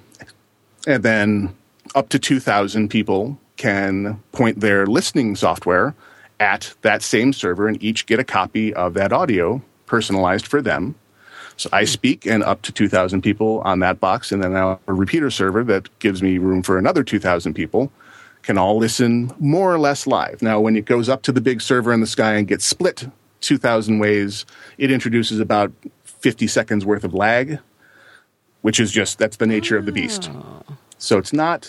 S3: then up to 2,000 people can point their listening software at that same server and each get a copy of that audio personalized for them. So I speak, and up to 2,000 people on that box, and then now a repeater server that gives me room for another 2,000 people can all listen more or less live. Now, when it goes up to the big server in the sky and gets split 2,000 ways, it introduces about 50 seconds worth of lag, which is that's the nature of the beast. So it's not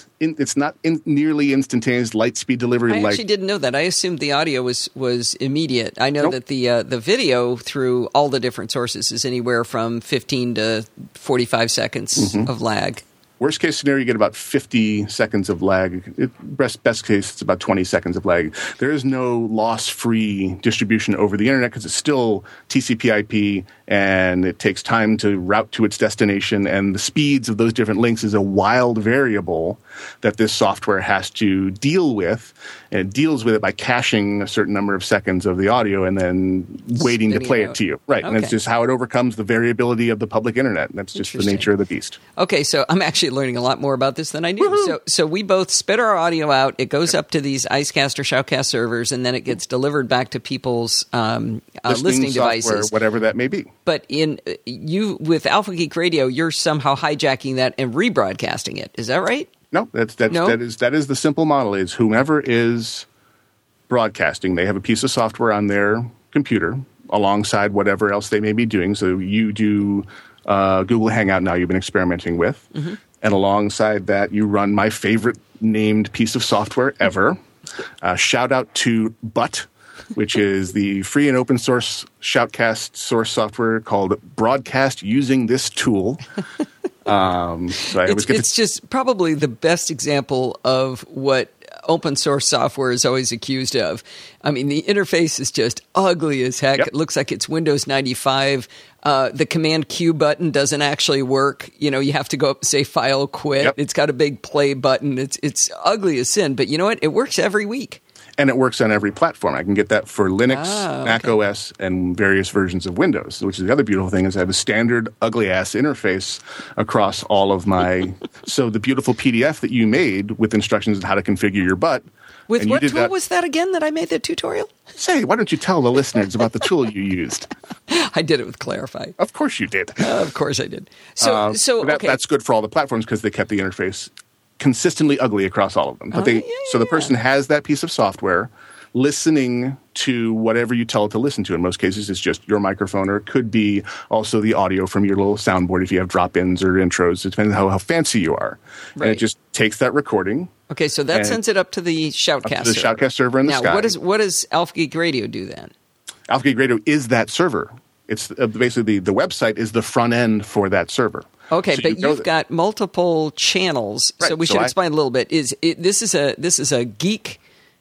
S3: nearly instantaneous light speed delivery.
S1: I actually didn't know that. I assumed the audio was immediate. I know that the video through all the different sources is anywhere from 15 to 45 seconds of lag.
S3: Worst case scenario, you get about 50 seconds of lag. Best case, it's about 20 seconds of lag. There is no loss-free distribution over the internet because it's still TCP/IP, and it takes time to route to its destination. And the speeds of those different links is a wild variable that this software has to deal with. And it deals with it by caching a certain number of seconds of the audio and then waiting to play it to you. Right. Okay. And it's just how it overcomes the variability of the public internet. And that's just the nature of the beast.
S1: Okay, so I'm actually learning a lot more about this than I knew. So we both spit our audio out. It goes up to these Icecast or Shoutcast servers, and then it gets delivered back to people's listening devices,
S3: whatever that may be.
S1: But with Alpha Geek Radio, you're somehow hijacking that and rebroadcasting it. Is that right?
S3: No, that is the simple model. Is whomever is broadcasting, they have a piece of software on their computer alongside whatever else they may be doing. So you do Google Hangout now you've been experimenting with. Mm-hmm. And alongside that, you run my favorite named piece of software ever. Shout out to Butt, which is the free and open source Shoutcast source software called Broadcast Using This Tool.
S1: It's just probably the best example of what open source software is always accused of. I mean, the interface is just ugly as heck. Yep. It looks like it's Windows 95. The Command Q button doesn't actually work. You have to go up and say file quit. Yep. It's got a big play button. It's ugly as sin. But you know what? It works every week.
S3: And it works on every platform. I can get that for Linux, Mac OS, and various versions of Windows, which is the other beautiful thing is I have a standard ugly-ass interface across all of my – so the beautiful PDF that you made with instructions on how to configure your butt.
S1: With what tool was that again that I made that tutorial?
S3: Say, why don't you tell the listeners about the tool you used?
S1: I did it with Clarify.
S3: Of course you did.
S1: Of course I did.
S3: That's good for all the platforms because they kept the interface consistently ugly across all of them. But the person has that piece of software listening to whatever you tell it to listen to. In most cases, it's just your microphone, or it could be also the audio from your little soundboard if you have drop-ins or intros. It depends on how fancy you are. Right. And it just takes that recording. Okay,
S1: so that sends it up to the Shoutcast server.
S3: Shoutcast server in the sky.
S1: Now, what does Alpha Geek Radio do then?
S3: Alpha Geek Radio is that server. It's basically the website is the front end for that server.
S1: Okay, so but you've got multiple channels, right. So we should explain a little bit. This is a geek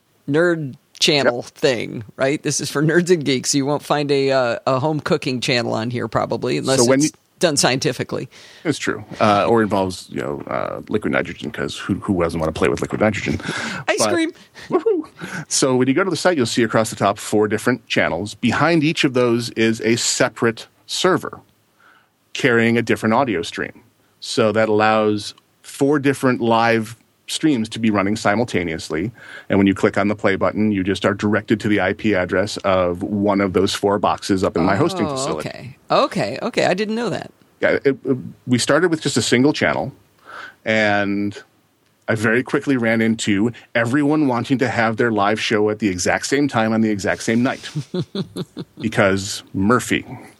S1: nerd channel thing, right? This is for nerds and geeks. You won't find a home cooking channel on here probably, unless it's done scientifically.
S3: It's true, or involves liquid nitrogen, because who doesn't want to play with liquid nitrogen?
S1: Ice cream.
S3: Woohoo! So when you go to the site, you'll see across the top 4 different channels. Behind each of those is a separate server carrying a different audio stream. So that allows 4 different live streams to be running simultaneously. And when you click on the play button, you just are directed to the IP address of one of those 4 boxes up in my hosting facility.
S1: Okay. I didn't know that.
S3: Yeah, we started with just a single channel, and I very quickly ran into everyone wanting to have their live show at the exact same time on the exact same night. Because Murphy.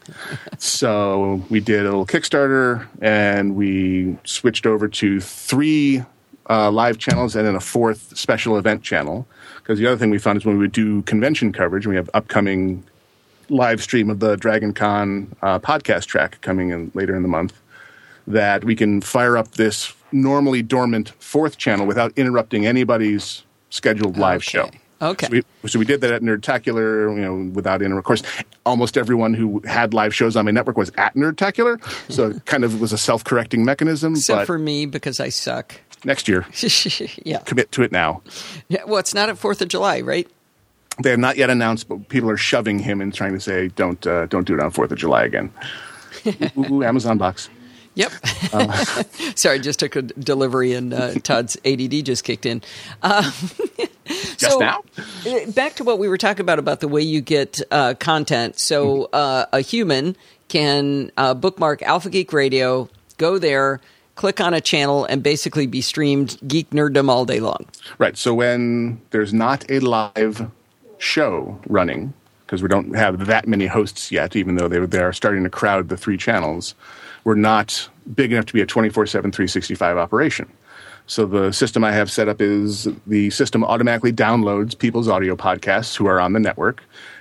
S3: So we did a little Kickstarter, and we switched over to 3 live channels and then a 4th special event channel. Because the other thing we found is when we would do convention coverage, and we have upcoming live stream of the Dragon Con podcast track coming in later in the month, that we can fire up this normally dormant fourth channel without interrupting anybody's scheduled live show.
S1: Okay.
S3: So we did that at Nerdtacular, without interrupt. Of course, almost everyone who had live shows on my network was at Nerdtacular, so it kind of was a self-correcting mechanism.
S1: Except for me, because I suck.
S3: Next year.
S1: Yeah.
S3: Commit to it now.
S1: Yeah, well, it's not at 4th of July, right?
S3: They have not yet announced, but people are shoving him and trying to say, don't do it on 4th of July again. Ooh, Amazon box.
S1: Yep. Sorry, just took a delivery and Todd's ADD just kicked in.
S3: Just now?
S1: Back to what we were talking about the way you get content. So a human can bookmark Alpha Geek Radio, go there, click on a channel, and basically be streamed geek nerddom all day long.
S3: Right. So when there's not a live show running, because we don't have that many hosts yet, even though they are starting to crowd the 3 channels, we're not big enough to be a 24/7, 365 operation. So the system I have set up is the system automatically downloads people's audio podcasts who are on the network.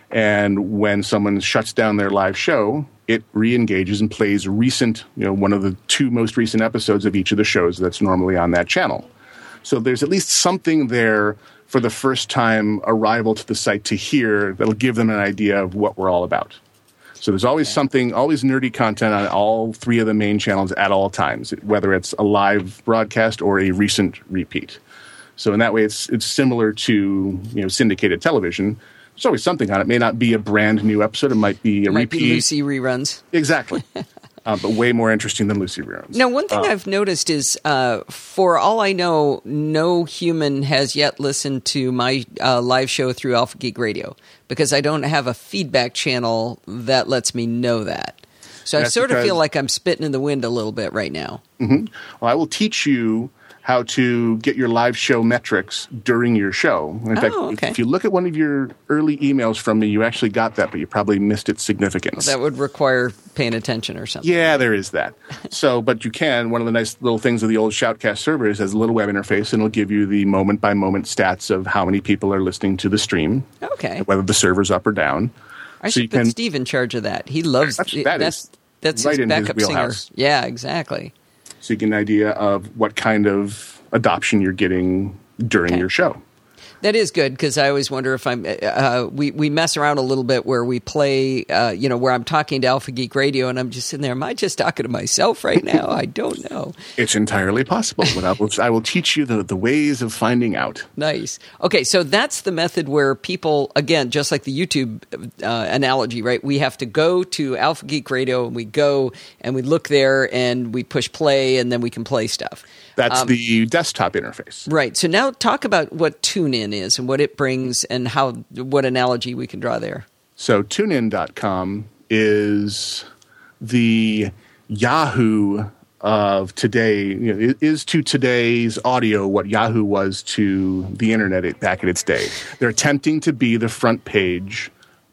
S3: And when someone shuts down their live show, it re-engages and plays recent, one of the 2 most recent episodes of each of the shows that's normally on that channel. So there's at least something there for the first time arrival to the site to hear that'll give them an idea of what we're all about. So there's always something, always nerdy content on all 3 of the main channels at all times, whether it's a live broadcast or a recent repeat. So in that way, it's similar to syndicated television. There's always something on it. It may not be a brand new episode. It might be a repeat.
S1: Might be Lucy reruns.
S3: Exactly. But way more interesting than Lucy reruns.
S1: Now, one thing I've noticed is, for all I know, no human has yet listened to my live show through Alpha Geek Radio, because I don't have a feedback channel that lets me know that. So I sort of feel like I'm spitting in the wind a little bit right now.
S3: Mm-hmm. Well, I will teach you how to get your live show metrics during your show. In fact, if you look at one of your early emails from me, you actually got that, but you probably missed its significance.
S1: Well, that would require paying attention or something.
S3: Yeah, there is that. But you can. One of the nice little things of the old Shoutcast server is it has a little web interface, and it'll give you the moment-by-moment stats of how many people are listening to the stream.
S1: Okay.
S3: Whether the server's up or down.
S1: I should put Steve in charge of that. He loves
S3: that's
S1: right
S3: his
S1: backup singer.
S3: wheelhouse.
S1: Yeah, exactly.
S3: So you get an idea of what kind of adoption you're getting during your show.
S1: That is good, because I always wonder if we mess around a little bit where we play, where I'm talking to Alpha Geek Radio and I'm just sitting there. Am I just talking to myself right now? I don't know.
S3: It's entirely possible. But I will teach you the ways of finding out.
S1: Nice. Okay, so that's the method where people, again, just like the YouTube analogy, right? We have to go to Alpha Geek Radio, and we go and we look there and we push play, and then we can play stuff.
S3: That's the desktop interface.
S1: Right. So now talk about what TuneIn is and what it brings and what analogy we can draw there.
S3: So TuneIn.com is the Yahoo of today. Is to today's audio what Yahoo was to the internet back in its day. They're attempting to be the front page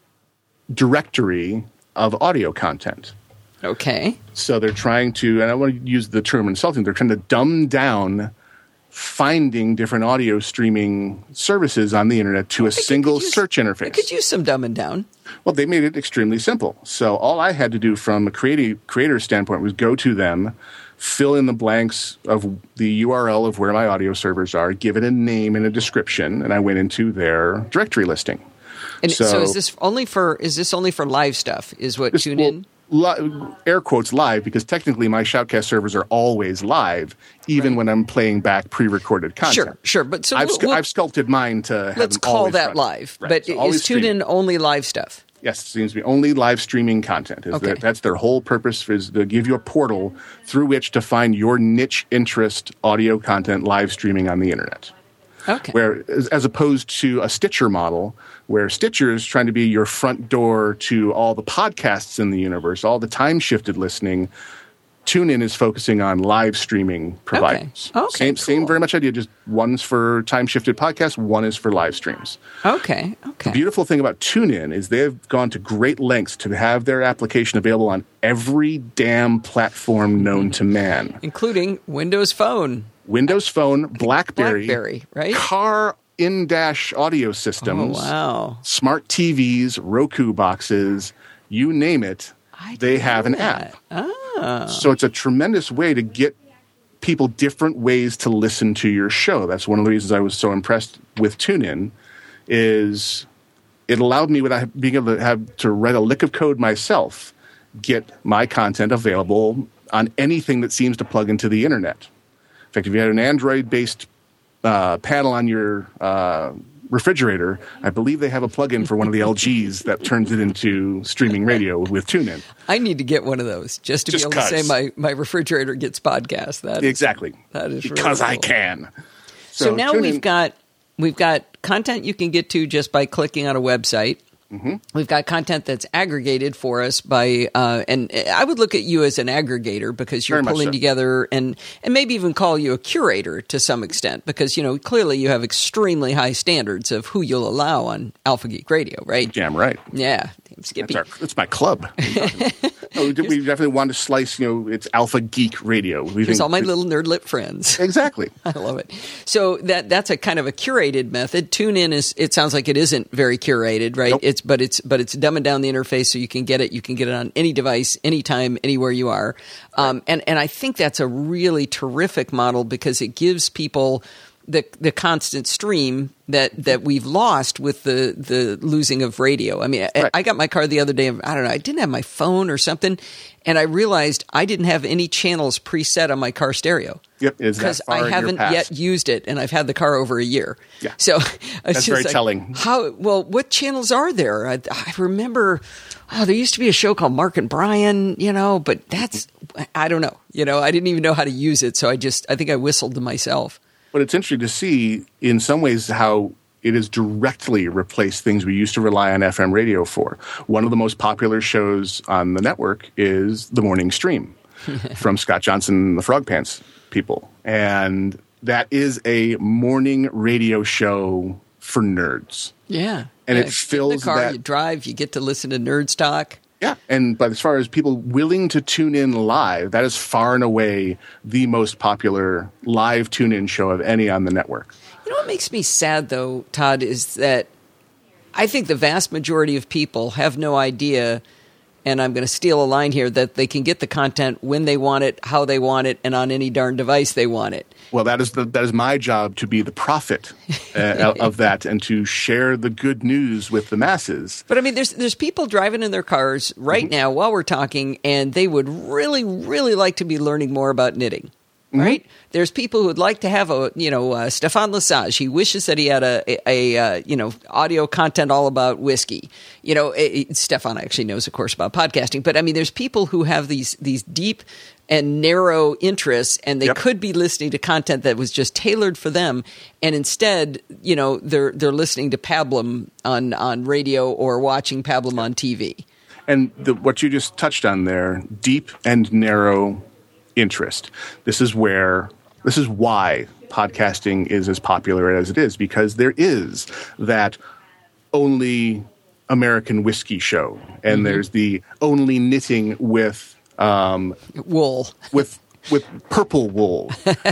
S3: directory of audio content.
S1: Okay.
S3: So they're trying to, and I want to use the term insulting, they're trying to dumb down finding different audio streaming services on the internet to a single search interface.
S1: I could use some dumbing down.
S3: Well, they made it extremely simple. So all I had to do from a creator standpoint was go to them, fill in the blanks of the URL of where my audio servers are, give it a name and a description, and I went into their directory listing.
S1: And so is this only for live stuff? Is what TuneIn?
S3: Air quotes live, because technically my Shoutcast servers are always live, even when I'm playing back pre-recorded content.
S1: Sure. But so
S3: I've sculpted mine to have
S1: let's call that live. Right. But so is TuneIn only live stuff?
S3: Yes, it seems to be only live streaming content. That's their whole purpose, is to give you a portal through which to find your niche interest audio content live streaming on the internet.
S1: Okay.
S3: Where, as opposed to a Stitcher model, where Stitcher is trying to be your front door to all the podcasts in the universe, all the time-shifted listening, TuneIn is focusing on live streaming providers.
S1: Okay.
S3: Same very much idea, just one's for time-shifted podcasts, one is for live streams.
S1: Okay.
S3: The beautiful thing about TuneIn is they've gone to great lengths to have their application available on every damn platform known to man.
S1: Including Windows Phone.
S3: BlackBerry,
S1: right?
S3: Car in-dash audio systems.
S1: Oh, wow.
S3: Smart TVs, Roku boxes, you name it, they have an app.
S1: Ah.
S3: So it's a tremendous way to get people different ways to listen to your show. That's one of the reasons I was so impressed with TuneIn, is it allowed me, without being able to have to write a lick of code myself, get my content available on anything that seems to plug into the internet. In fact, if you had an Android-based panel on your refrigerator, I believe they have a plugin for one of the LGs that turns it into streaming radio with TuneIn.
S1: I need to get one of those just to be able to say my refrigerator gets podcasts.
S3: Exactly.
S1: That is
S3: because
S1: really
S3: I
S1: cool.
S3: can.
S1: So now we've got content you can get to just by clicking on a website. Mm-hmm. We've got content that's aggregated for us by, and I would look at you as an aggregator because you're pulling together and maybe even call you a curator to some extent because, clearly you have extremely high standards of who you'll allow on Alpha Geek Radio, right?
S3: Damn right.
S1: Yeah. Skippy.
S3: That's my club. We definitely want to slice, it's Alpha Geek Radio.
S1: Here's all my little nerdlet friends.
S3: Exactly.
S1: I love it. So that's a kind of a curated method. TuneIn it sounds like it isn't very curated, right?
S3: Nope.
S1: But it's dumbing down the interface so you can get it. You can get it on any device, anytime, anywhere you are. And I think that's a really terrific model because it gives people the constant stream that we've lost with the losing of radio. I mean, right. I got my car the other day. I don't know. I didn't have my phone or something, and I realized I didn't have any channels preset on my car stereo.
S3: Yep,
S1: because I haven't yet used it, and I've had the car over a year.
S3: Yeah,
S1: so
S3: that's very telling.
S1: What channels are there? I remember. Oh, there used to be a show called Mark and Brian, but I don't know. I didn't even know how to use it, so I think I whistled to myself.
S3: But it's interesting to see, in some ways, how it has directly replaced things we used to rely on FM radio for. One of the most popular shows on the network is The Morning Stream from Scott Johnson and the Frog Pants people. And that is a morning radio show for nerds.
S1: Yeah.
S3: And it fills
S1: in the car, you drive, you get to listen to Nerds Talk.
S3: Yeah, but as far as people willing to tune in live, that is far and away the most popular live tune-in show of any on the network.
S1: What makes me sad, though, Todd, is that I think the vast majority of people have no idea, and I'm going to steal a line here, that they can get the content when they want it, how they want it, and on any darn device they want it.
S3: Well, that is my job, to be the prophet of that and to share the good news with the masses.
S1: But I mean, there's people driving in their cars right now while we're talking, and they would really, really like to be learning more about knitting. Right? There's people who would like to have Stefan Lesage. He wishes that he had a audio content all about whiskey. Stefan actually knows, of course, about podcasting. But I mean, there's people who have these deep and narrow interests, and they could be listening to content that was just tailored for them. And instead, they're listening to Pablum on radio or watching Pablum on TV.
S3: And what you just touched on there, deep and narrow interest. This is why podcasting is as popular as it is, because there is that only American whiskey show, and there's the only knitting with
S1: wool,
S3: with purple wool.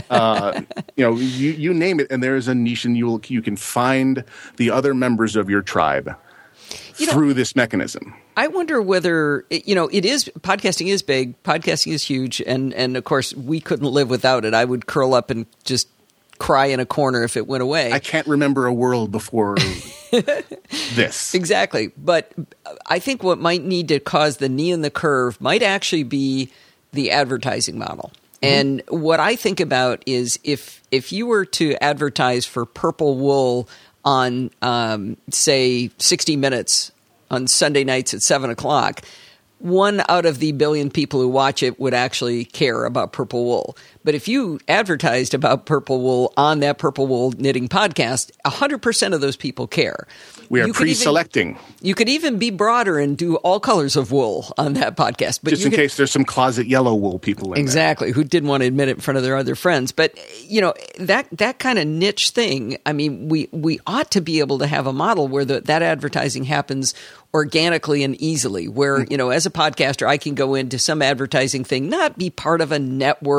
S3: You name it, and there is a niche, and you can find the other members of your tribe through this mechanism.
S1: I wonder whether, it is, podcasting is big, podcasting is huge, and of course, we couldn't live without it. I would curl up and just cry in a corner if it went away.
S3: I can't remember a world before this.
S1: Exactly. But I think what might need to cause the knee in the curve might actually be the advertising model. And what I think about is if you were to advertise for purple wool on, say, 60 Minutes on Sunday nights at 7 o'clock, 1 out of the billion people who watch it would actually care about purple wool. But if you advertised about purple wool on that purple wool knitting podcast, 100% of those people care.
S3: We are pre-selecting.
S1: You could even be broader and do all colors of wool on that podcast. But
S3: just in case there's some closet yellow wool people in
S1: exactly,
S3: there.
S1: Who didn't want to admit it in front of their other friends. But, that kind of niche thing, I mean, we ought to be able to have a model where that advertising happens organically and easily, where, as a podcaster, I can go into some advertising thing, not be part of a network and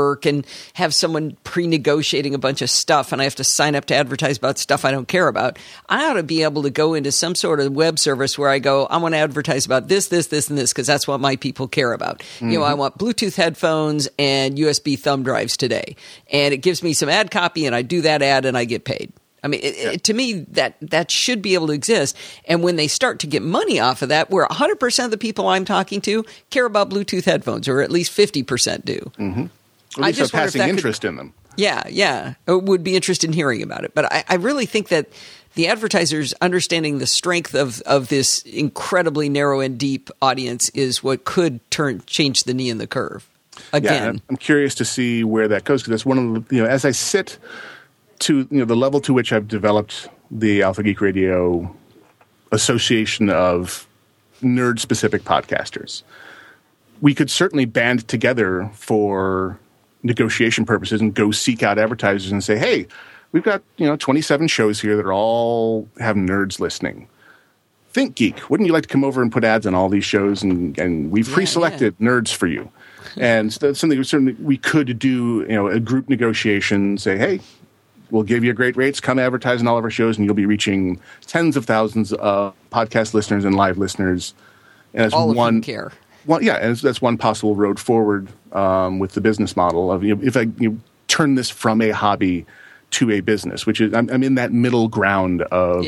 S1: have someone pre-negotiating a bunch of stuff and I have to sign up to advertise about stuff I don't care about. I ought to be able to go into some sort of web service where I go, I want to advertise about this, this, this, and this, because that's what my people care about. Mm-hmm. You know, I want Bluetooth headphones and USB thumb drives today. And it gives me some ad copy and I do that ad and I get paid. I mean, to me, that should be able to exist. And when they start to get money off of that, where 100% of the people I'm talking to care about Bluetooth headphones, or at least 50% do.
S3: Mm-hmm. At least they're passing interest in them.
S1: Yeah. I would be interested in hearing about it. But I really think that the advertisers understanding the strength of this incredibly narrow and deep audience is what could change the knee in the curve. Again.
S3: Yeah, I'm curious to see where that goes, because that's one of the, as I sit to the level to which I've developed the Alpha Geek Radio Association of nerd-specific podcasters, we could certainly band together for negotiation purposes and go seek out advertisers and say, hey, we've got 27 shows here that all have nerds listening. Think Geek, wouldn't you like to come over and put ads on all these shows? And we've pre-selected nerds for you. And so that's something we could do, a group negotiation, say, hey, we'll give you great rates. Come advertise on all of our shows, and you'll be reaching tens of thousands of podcast listeners and live listeners. And that's
S1: all of them care.
S3: And that's one possible road forward with the business model of if I turn this from a hobby to a business, which is I'm in that middle ground of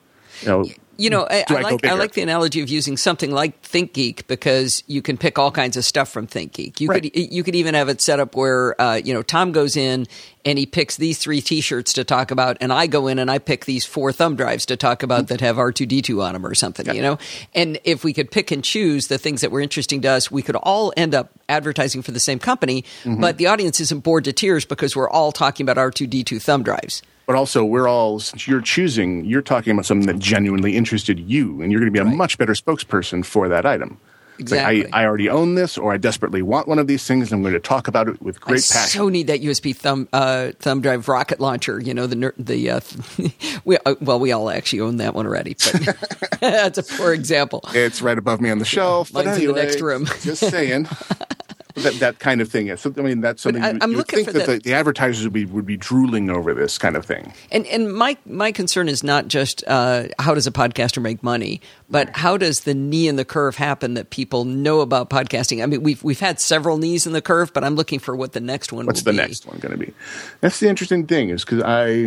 S1: I like the analogy of using something like ThinkGeek because you can pick all kinds of stuff from ThinkGeek. You could even have it set up where Tom goes in and he picks these 3 T-shirts to talk about, and I go in and I pick these 4 thumb drives to talk about that have R2-D2 on them or something. And if we could pick and choose the things that were interesting to us, we could all end up advertising for the same company, but the audience isn't bored to tears because we're all talking about R2-D2 thumb drives.
S3: But also, since you're talking about something that genuinely interested you, and you're going to be a much better spokesperson for that item.
S1: Exactly.
S3: Like, I already own this, or I despeatly want one of these things, and I'm going to talk about it with great passion. I
S1: so need that USB thumb drive rocket launcher. We all actually own that one already, but that's a poor example.
S3: It's right above me on the shelf.
S1: Mine's in the next room.
S3: Just saying. That kind of thing. That's something you would think that the advertisers would be drooling over this kind of thing.
S1: And my concern is not just how does a podcaster make money, but how does the knee in the curve happen that people know about podcasting? I mean, we've had several knees in the curve, but I'm looking for what the next one will be.
S3: What's the next one going to be? That's the interesting thing, is because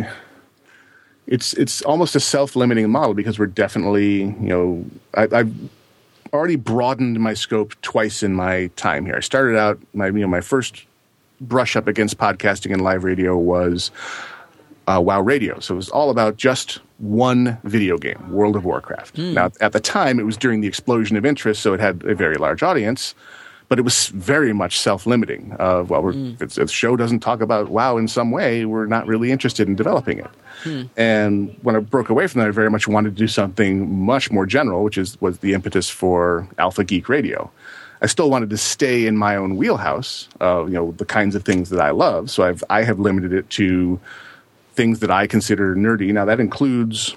S3: it's almost a self-limiting model, because we're definitely, I've already broadened my scope twice in my time here. I started out, my first brush up against podcasting and live radio was WoW Radio. So it was all about just one video game, World of Warcraft. Now, at the time, it was during the explosion of interest, so it had a very large audience, but it was very much self-limiting. If the show doesn't talk about WoW in some way, we're not really interested in developing it. And when I broke away from that, I very much wanted to do something much more general, which was the impetus for Alpha Geek Radio. I still wanted to stay in my own wheelhouse of the kinds of things that I love. So I have limited it to things that I consider nerdy. Now that includes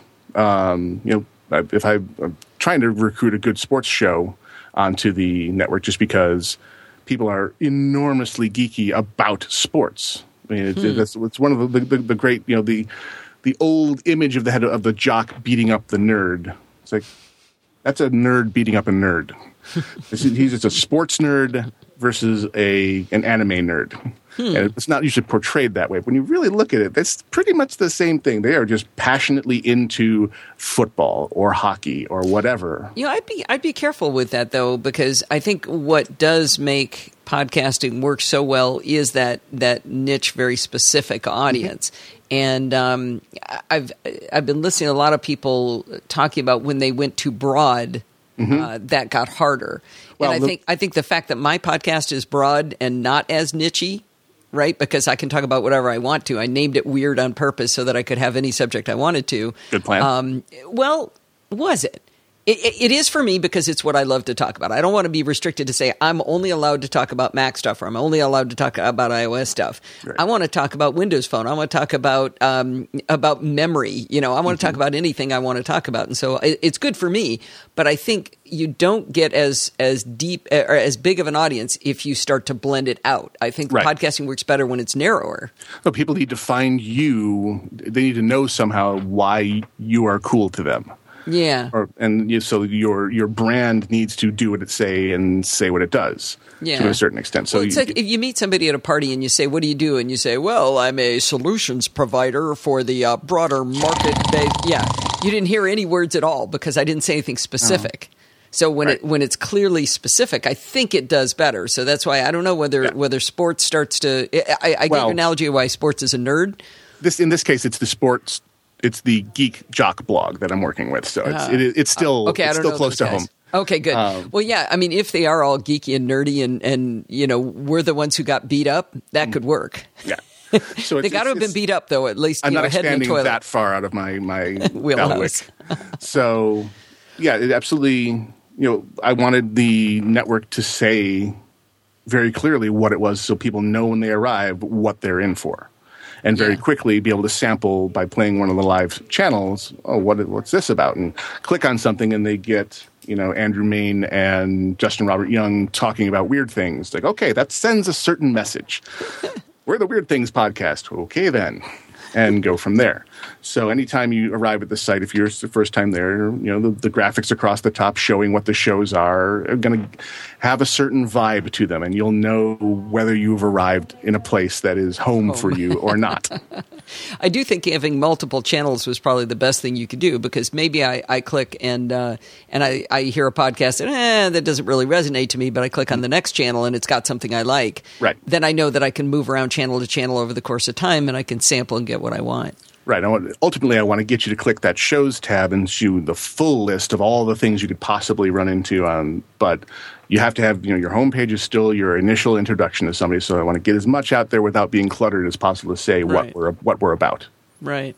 S3: if I'm trying to recruit a good sports show onto the network, just because people are enormously geeky about sports. I mean, it's one of the great the old image of the head of the jock beating up the nerd. It's like, that's a nerd beating up a nerd. He's just a sports nerd versus an anime nerd. And it's not usually portrayed that way. When you really look at it, that's pretty much the same thing. They are just passionately into football or hockey or whatever.
S1: I'd be careful with that, though, because I think what does make podcasting work so well is that niche, very specific audience. And I've been listening to a lot of people talking about when they went too broad, that got harder. Well, and I think the fact that my podcast is broad and not as niche-y, right? Because I can talk about whatever I want to. I named it Weird on purpose so that I could have any subject I wanted to.
S3: Good plan.
S1: Well, was it? It is for me because it's what I love to talk about. I don't want to be restricted to say I'm only allowed to talk about Mac stuff or I'm only allowed to talk about iOS stuff.
S3: Right.
S1: I want to talk about Windows Phone. I want to talk about memory. I want to talk about anything I want to talk about. And so it's good for me, but I think you don't get as deep or as big of an audience if you start to blend it out. I think podcasting works better when it's narrower.
S3: So people need to find you. They need to know somehow why you are cool to them.
S1: Yeah.
S3: So your brand needs to do what it say and say what it does to a certain extent. So
S1: it's like if you meet somebody at a party and you say, "What do you do?" and you say, "Well, I'm a solutions provider for the broader market." You didn't hear any words at all because I didn't say anything specific. So when it's clearly specific, I think it does better. So that's why I don't know whether sports starts to. I get your analogy of why sports is a nerd.
S3: In this case, it's the sports. It's the Geek Jock blog that I'm working with, so it's still close to home.
S1: Okay, good. Well, yeah, I mean, if they are all geeky and nerdy and we're the ones who got beat up, that could work.
S3: Yeah. So
S1: they got to have been beat up, though, at least.
S3: I'm not
S1: head in the
S3: expanding
S1: toilet.
S3: that far out of my
S1: wheelhouse.
S3: So, yeah, it absolutely. I wanted the network to say very clearly what it was, so people know when they arrive what they're in for. And very quickly be able to sample by playing one of the live channels. Oh, what's this about? And click on something, and they get Andrew Main and Justin Robert Young talking about weird things. Like, okay, that sends a certain message. We're the Weird Things podcast. Okay, then, and go from there. So anytime you arrive at the site, if you're the first time there, the graphics across the top showing what the shows are going to have a certain vibe to them, and you'll know whether you've arrived in a place that is home for you or not.
S1: I do think having multiple channels was probably the best thing you could do, because maybe I click and I hear a podcast and that doesn't really resonate to me, but I click on the next channel and it's got something I like.
S3: Right.
S1: Then I know that I can move around channel to channel over the course of time, and I can sample and get what I want.
S3: Right. Ultimately, I want to get you to click that shows tab and see the full list of all the things you could possibly run into. But you have to have, your homepage is still your initial introduction to somebody. So I want to get as much out there without being cluttered as possible to say what we're about.
S1: Right.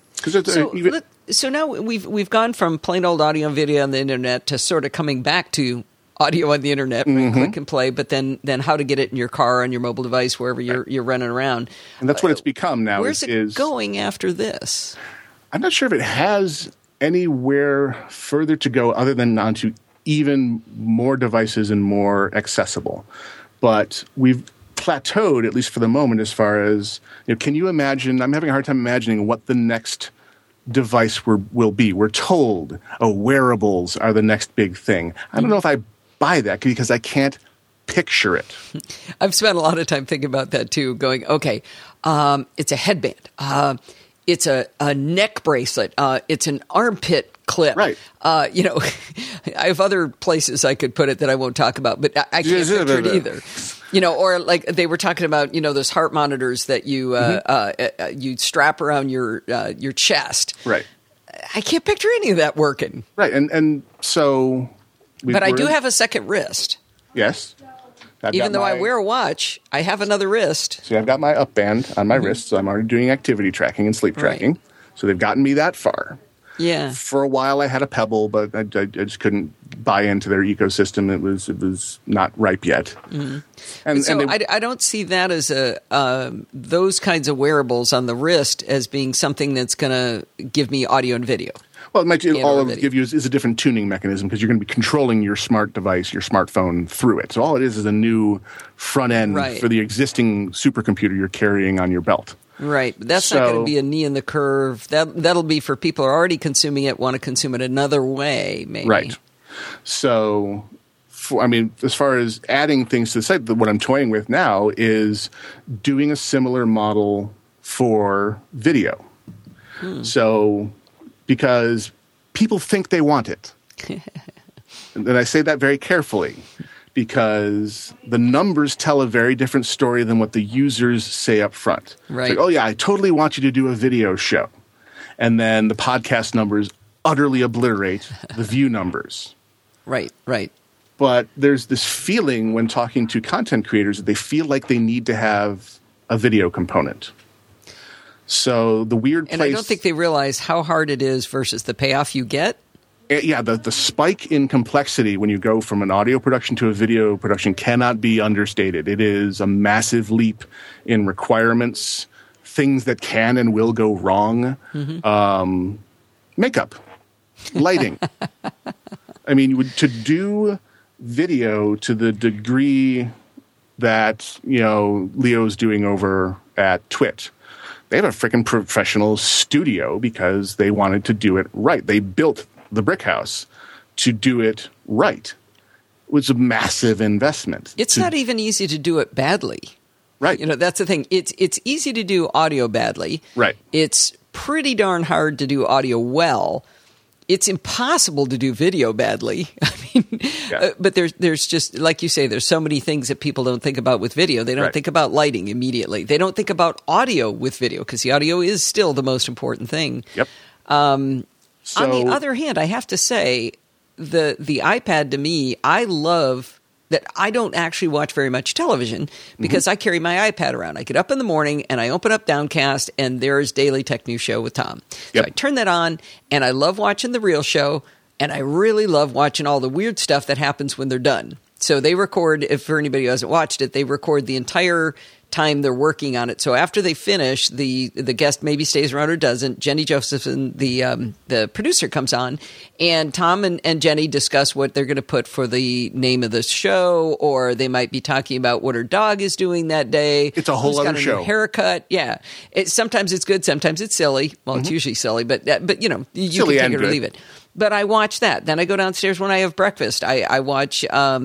S1: So now we've gone from plain old audio and video on the internet to sort of coming back to audio on the internet, click and play, but then how to get it in your car, on your mobile device, wherever you're running around.
S3: And that's what it's become now.
S1: Where's it going after this?
S3: I'm not sure if it has anywhere further to go other than onto even more devices and more accessible. But we've plateaued, at least for the moment, as far as, can you imagine, I'm having a hard time imagining what the next device will be. We're told, wearables are the next big thing. I don't know if I buy that because I can't picture it.
S1: I've spent a lot of time thinking about that too, going, okay, it's a headband. It's a neck bracelet. It's an armpit clip.
S3: Right.
S1: I have other places I could put it that I won't talk about, but I can't picture it either. Or like they were talking about, those heart monitors that you you strap around your chest.
S3: Right.
S1: I can't picture any of that working.
S3: Right. And so...
S1: But I do have a second wrist.
S3: Yes.
S1: Even though I wear a watch, I have another wrist.
S3: See, I've got my up band on my wrist, so I'm already doing activity tracking and sleep tracking. So they've gotten me that far.
S1: Yeah.
S3: For a while, I had a Pebble, but I just couldn't buy into their ecosystem. It was not ripe yet.
S1: Mm-hmm. I don't see that as those kinds of wearables on the wrist as being something that's going to give me audio and video.
S3: Well, it might all it'll give you is a different tuning mechanism, because you're going to be controlling your smart device, your smartphone, through it. So all it is a new front end for the existing supercomputer you're carrying on your belt.
S1: Right. But that's not going to be a knee in the curve. That'll be for people who are already consuming it, want to consume it another way, maybe.
S3: Right. So, as far as adding things to the site, what I'm toying with now is doing a similar model for video. So... because people think they want it. And I say that very carefully, because the numbers tell a very different story than what the users say up front.
S1: Right.
S3: It's like, I totally want you to do a video show. And then the podcast numbers utterly obliterate the view numbers.
S1: Right.
S3: But there's this feeling when talking to content creators that they feel like they need to have a video component. So the weird place...
S1: And I don't think they realize how hard it is versus the payoff you get.
S3: the spike in complexity when you go from an audio production to a video production cannot be understated. It is a massive leap in requirements, things that can and will go wrong, makeup, lighting. I mean, to do video to the degree that, Leo's doing over at TWiT, they have a freaking professional studio because they wanted to do it right. They built the brick house to do it right. It was a massive investment.
S1: It's not even easy to do it badly.
S3: Right.
S1: That's the thing. It's easy to do audio badly.
S3: Right.
S1: It's pretty darn hard to do audio well. It's impossible to do video badly. I mean, but there's just, like you say, there's so many things that people don't think about with video. They don't think about lighting immediately. They don't think about audio with video because the audio is still the most important thing.
S3: Yep.
S1: On the other hand, I have to say, the iPad to me, I love that I don't actually watch very much television because I carry my iPad around. I get up in the morning and I open up Downcast and there's Daily Tech News Show with Tom. So I turn that on and I love watching The Real Show and I really love watching all the weird stuff that happens when they're done. So they record, if for anybody who hasn't watched it, they record the entire time they're working on it. So after they finish, the guest maybe stays around or doesn't. Jenny Josephson, the producer, comes on, and Tom and Jenny discuss what they're going to put for the name of the show, or they might be talking about what her dog is doing that day.
S3: It's a whole other show.
S1: New haircut, yeah. Sometimes it's good, sometimes it's silly. Well, it's usually silly, but you can take it or leave it. But I watch that. Then I go downstairs when I have breakfast. I watch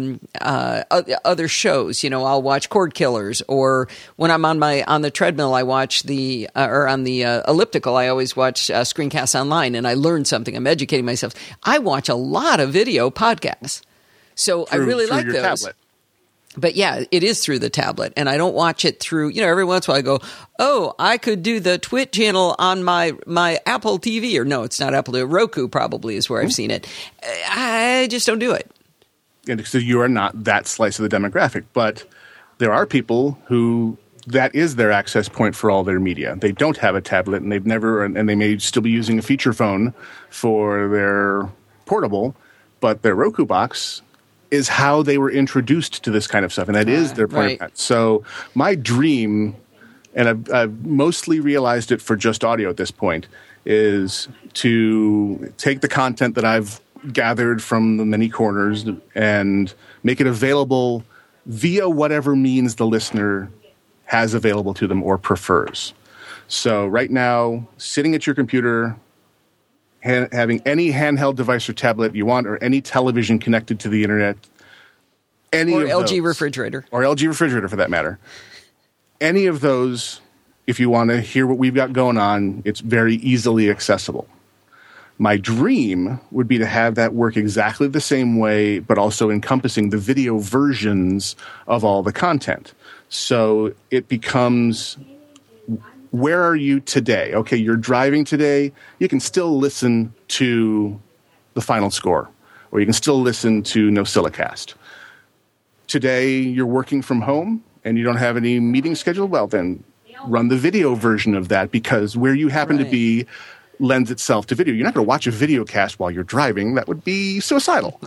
S1: other shows. I'll watch Cord Killers, or when I'm on the treadmill, I watch or on the elliptical, I always watch Screencasts Online, and I learn something. I'm educating myself. I watch a lot of video podcasts, so I really like those. Tablet. But yeah, it is through the tablet, and I don't watch it through, every once in a while I go, oh, I could do the TWiT channel on my Apple TV, or no, it's not Apple, Roku probably is where I've seen it. I just don't do it.
S3: And so you are not that slice of the demographic, but there are people who that is their access point for all their media. They don't have a tablet, and and they may still be using a feature phone for their portable, but their Roku box is how they were introduced to this kind of stuff, and that is their point. Right. So my dream, and I've mostly realized it for just audio at this point, is to take the content that I've gathered from the many corners and make it available via whatever means the listener has available to them or prefers. So right now, sitting at your computer, having any handheld device or tablet you want, or any television connected to the internet, or
S1: LG refrigerator.
S3: Or LG refrigerator, for that matter. Any of those, if you want to hear what we've got going on, it's very easily accessible. My dream would be to have that work exactly the same way, but also encompassing the video versions of all the content. So it becomes, where are you today? Okay, you're driving today. You can still listen to the final score, or you can still listen to NosillaCast. Today, you're working from home and you don't have any meetings scheduled. Well, then run the video version of that, because where you happen to be lends itself to video. You're not going to watch a video cast while you're driving. That would be suicidal.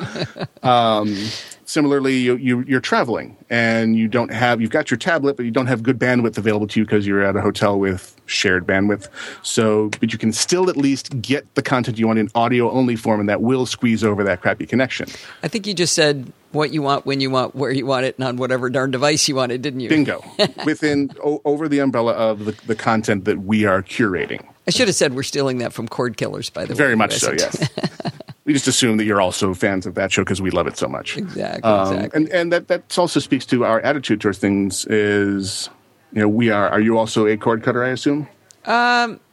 S3: Similarly, you're traveling and you've got your tablet, but you don't have good bandwidth available to you because you're at a hotel with shared bandwidth. But you can still at least get the content you want in audio only form, and that will squeeze over that crappy connection.
S1: I think you just said what you want, when you want, where you want it, and on whatever darn device you want it, didn't you?
S3: Bingo. Over the umbrella of the content that we are curating.
S1: I should have said we're stealing that from Cord Killers, by the way.
S3: Very much so, yes. We just assume that you're also fans of that show because we love it so much.
S1: Exactly.
S3: And that also speaks to our attitude towards things is, are you also a cord cutter, I assume?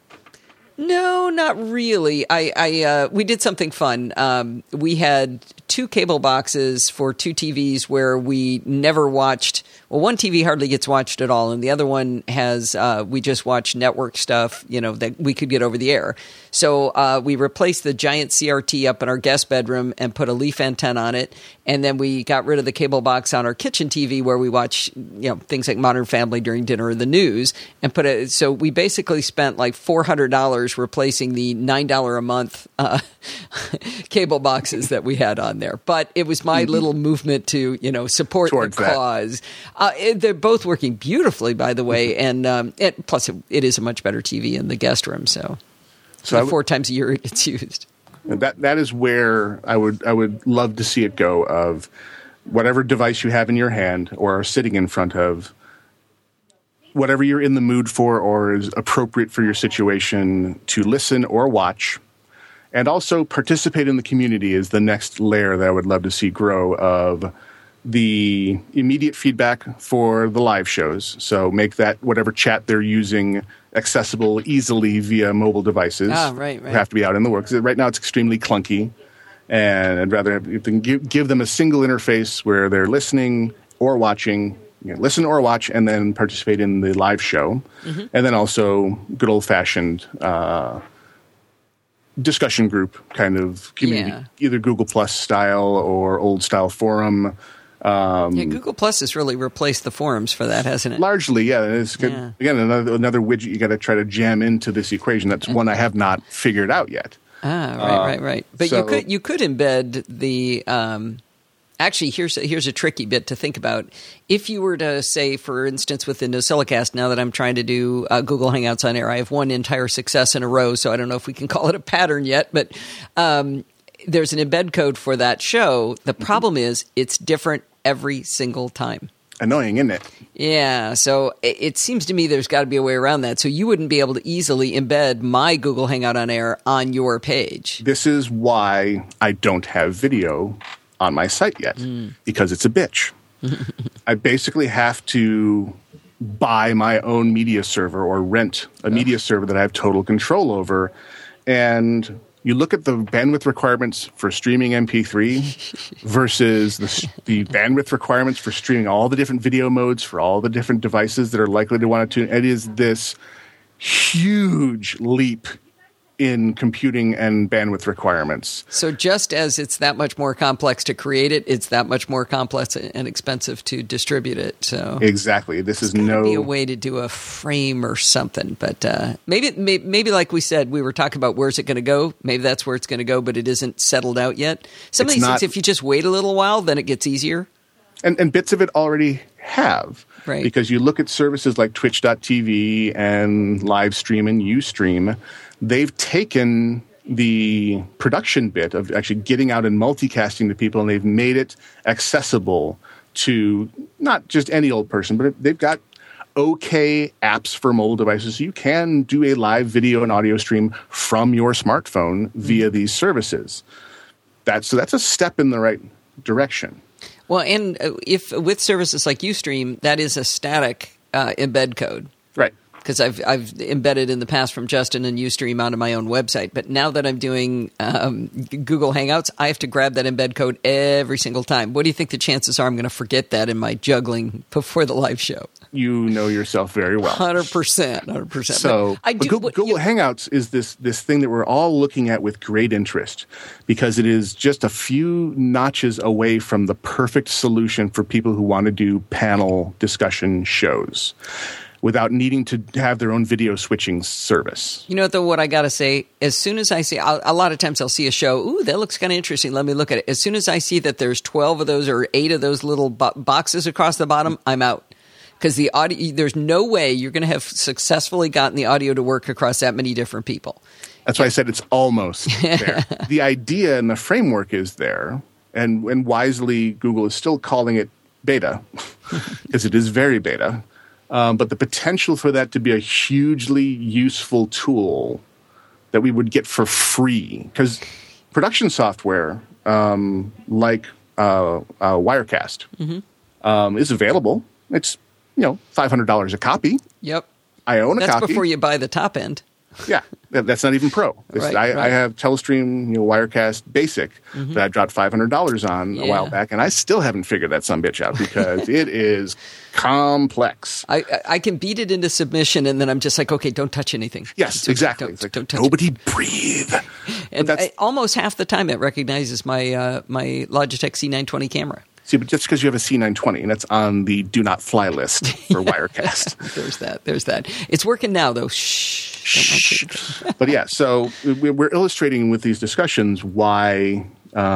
S1: No, not really. We did something fun. We had 2 cable boxes for 2 TVs where we never watched. Well, one TV hardly gets watched at all, and the other one has we just watch network stuff, that we could get over the air. So we replaced the giant CRT up in our guest bedroom and put a leaf antenna on it, and then we got rid of the cable box on our kitchen TV where we watch things like Modern Family during dinner or the news, and put it. So we basically spent like $400 replacing the $9 a month cable boxes that we had on there. But it was my little movement to support
S3: towards
S1: the cause. They're both working beautifully, by the way, and plus it is a much better TV in the guest room. So 4 times a year it gets used.
S3: That is where I would love to see it go. Of whatever device you have in your hand or are sitting in front of, whatever you're in the mood for or is appropriate for your situation to listen or watch. And also participate in the community is the next layer that I would love to see grow of the immediate feedback for the live shows. So make that whatever chat they're using accessible easily via mobile devices.
S1: Right.
S3: Have to be out in the works. Right now it's extremely clunky. And I'd rather give them a single interface where they're listening or watching, listen or watch, and then participate in the live show. Mm-hmm. And then also good old-fashioned discussion group kind of community, either Google Plus style or old style forum.
S1: Google Plus has really replaced the forums for that, hasn't it?
S3: Largely, yeah. It's good. Yeah. Again, another widget you got to try to jam into this equation. That's one I have not figured out yet.
S1: Right. But you could embed the. Actually, here's a tricky bit to think about. If you were to say, for instance, with the NosillaCast, now that I'm trying to do Google Hangouts on air, I have one entire success in a row, so I don't know if we can call it a pattern yet, but there's an embed code for that show. The problem is it's different every single time.
S3: Annoying, isn't it?
S1: Yeah, so it seems to me there's got to be a way around that. So you wouldn't be able to easily embed my Google Hangout on air on your page.
S3: This is why I don't have video on my site yet, because it's a bitch. I basically have to buy my own media server or rent a media server that I have total control over. And you look at the bandwidth requirements for streaming MP3 versus the bandwidth requirements for streaming all the different video modes for all the different devices that are likely to want to tune. It is this huge leap in computing and bandwidth requirements.
S1: So just as it's that much more complex to create it, it's that much more complex and expensive to distribute it. So
S3: exactly, this is
S1: be a way to do a frame or something. But maybe like we said, we were talking about where's it going to go. Maybe that's where it's going to go, but it isn't settled out yet. Some of these things, if you just wait a little while, then it gets easier.
S3: And bits of it already have.
S1: Right.
S3: Because you look at services like Twitch.tv and Livestream and Ustream, they've taken the production bit of actually getting out and multicasting to people, and they've made it accessible to not just any old person, but they've got okay apps for mobile devices. So you can do a live video and audio stream from your smartphone via these services. That's a step in the right direction.
S1: Well, and if with services like Ustream, that is a static embed code.
S3: Right.
S1: Because I've embedded in the past from Justin and Ustream onto my own website. But now that I'm doing Google Hangouts, I have to grab that embed code every single time. What do you think the chances are I'm going to forget that in my juggling before the live show?
S3: You know yourself very well.
S1: 100%.
S3: So Google Hangouts is this thing that we're all looking at with great interest, because it is just a few notches away from the perfect solution for people who want to do panel discussion shows without needing to have their own video switching service.
S1: You know, though, what I got to say, as soon as I see, a lot of times I'll see a show, ooh, that looks kind of interesting, let me look at it. As soon as I see that there's 12 of those or 8 of those little boxes across the bottom, I'm out. Because the audio, there's no way you're going to have successfully gotten the audio to work across that many different people.
S3: That's why I said it's almost there. The idea and the framework is there, and wisely Google is still calling it beta, because it is very beta. But the potential for that to be a hugely useful tool that we would get for free, because production software like Wirecast is available. It's $500 a copy.
S1: Yep.
S3: I own a copy.
S1: That's before you buy the top end.
S3: Yeah, that's not even Pro. I have Telestream, Wirecast Basic that I dropped $500 on a while back, and I still haven't figured that sumbitch out because it is complex.
S1: I can beat it into submission, and then I'm just like, okay, don't touch anything.
S3: Yes, exactly.
S1: Don't touch
S3: nobody breathe.
S1: And almost half the time it recognizes my my Logitech C920 camera.
S3: See, but just because you have a C920, and it's on the do not fly list for Wirecast.
S1: There's that. It's working now, though. Shh.
S3: But yeah, so we're illustrating with these discussions why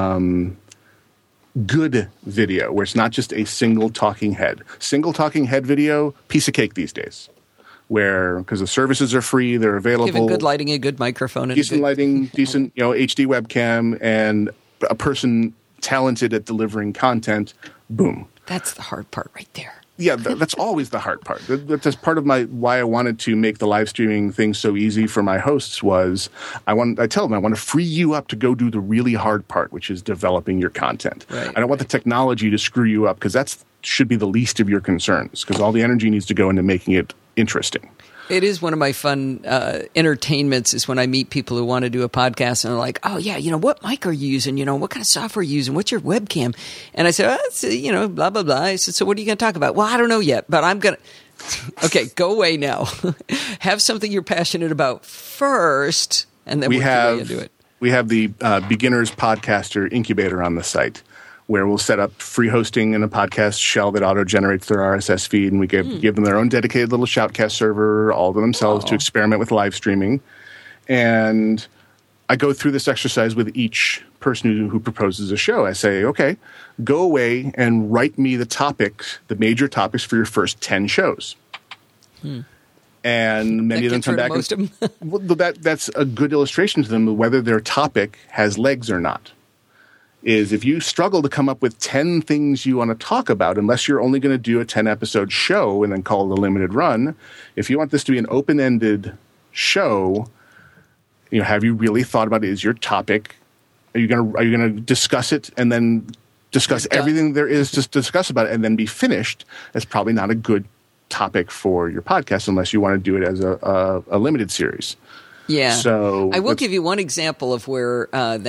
S3: good video, where it's not just a single talking head. Single talking head video, piece of cake these days. Because the services are free, they're available.
S1: Given good lighting, a good microphone.
S3: Decent lighting, decent HD webcam, and a person talented at delivering content, boom.
S1: That's the hard part right there.
S3: Yeah, that's always the hard part. That's part of why I wanted to make the live streaming thing so easy for my hosts was I tell them I want to free you up to go do the really hard part, which is developing your content.
S1: Right,
S3: I don't want the technology to screw you up because that should be the least of your concerns because all the energy needs to go into making it interesting.
S1: It is one of my fun entertainments is when I meet people who want to do a podcast and they're like, oh, yeah, what mic are you using? What kind of software are you using? What's your webcam? And I said, it's, blah, blah, blah. I said, so what are you going to talk about? Well, I don't know yet, but I'm going to. Okay, go away now. Have something you're passionate about first, and then work your way into it.
S3: We have the Beginners Podcaster Incubator on the site, where we'll set up free hosting in a podcast shell that auto-generates their RSS feed, and we give them their own dedicated little Shoutcast server all to themselves to experiment with live streaming. And I go through this exercise with each person who proposes a show. I say, okay, go away and write me the major topics for your first 10 shows. And many of them come back.
S1: Most of them.
S3: Well, that's a good illustration to them of whether their topic has legs or not. Is if you struggle to come up with 10 things you want to talk about, unless you're only going to do a 10-episode show and then call it a limited run, if you want this to be an open-ended show, have you really thought about it? Is your topic? Are you going to discuss it and then discuss everything there is to discuss about it and then be finished? That's probably not a good topic for your podcast unless you want to do it as a limited series.
S1: Yeah.
S3: So
S1: I will give you one example of where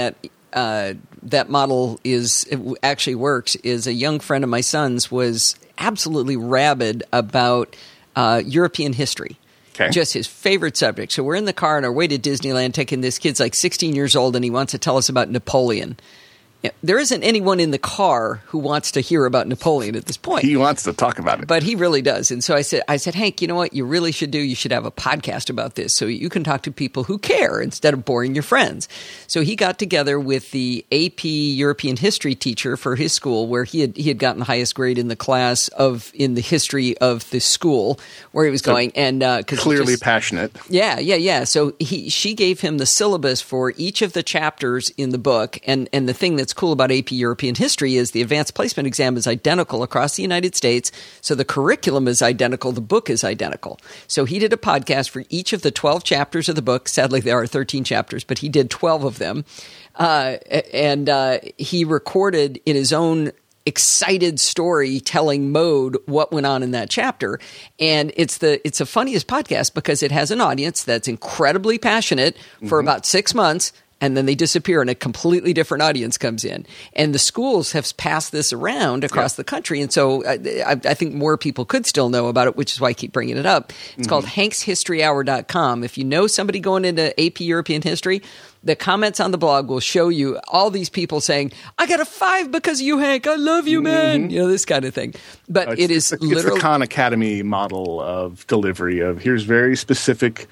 S1: that model actually works. Is a young friend of my son's was absolutely rabid about European history.
S3: Okay.
S1: Just his favorite subject. So we're in the car on our way to Disneyland taking this kid's like 16 years old and he wants to tell us about Napoleon. There isn't anyone in the car who wants to hear about Napoleon at this point.
S3: He wants to talk about it.
S1: But he really does. And so I said, Hank, you know what you really should do? You should have a podcast about this so you can talk to people who care instead of boring your friends. So he got together with the AP European history teacher for his school where he had gotten the highest grade in the class in the history of the school where he was going. And
S3: clearly passionate.
S1: Yeah. So she gave him the syllabus for each of the chapters in the book. And the thing that's cool about AP European history is the advanced placement exam is identical across the United States. So the curriculum is identical. The book is identical. So he did a podcast for each of the 12 chapters of the book. Sadly, there are 13 chapters, but he did 12 of them. And he recorded in his own excited storytelling mode what went on in that chapter. And it's the funniest podcast because it has an audience that's incredibly passionate for about 6 months. And then they disappear and a completely different audience comes in. And the schools have passed this around across the country. And so I think more people could still know about it, which is why I keep bringing it up. It's called hankshistoryhour.com. If you know somebody going into AP European history, the comments on the blog will show you all these people saying, I got a 5 because of you, Hank. I love you, man. This kind of thing. But it's the
S3: Khan Academy model of delivery of here's very specific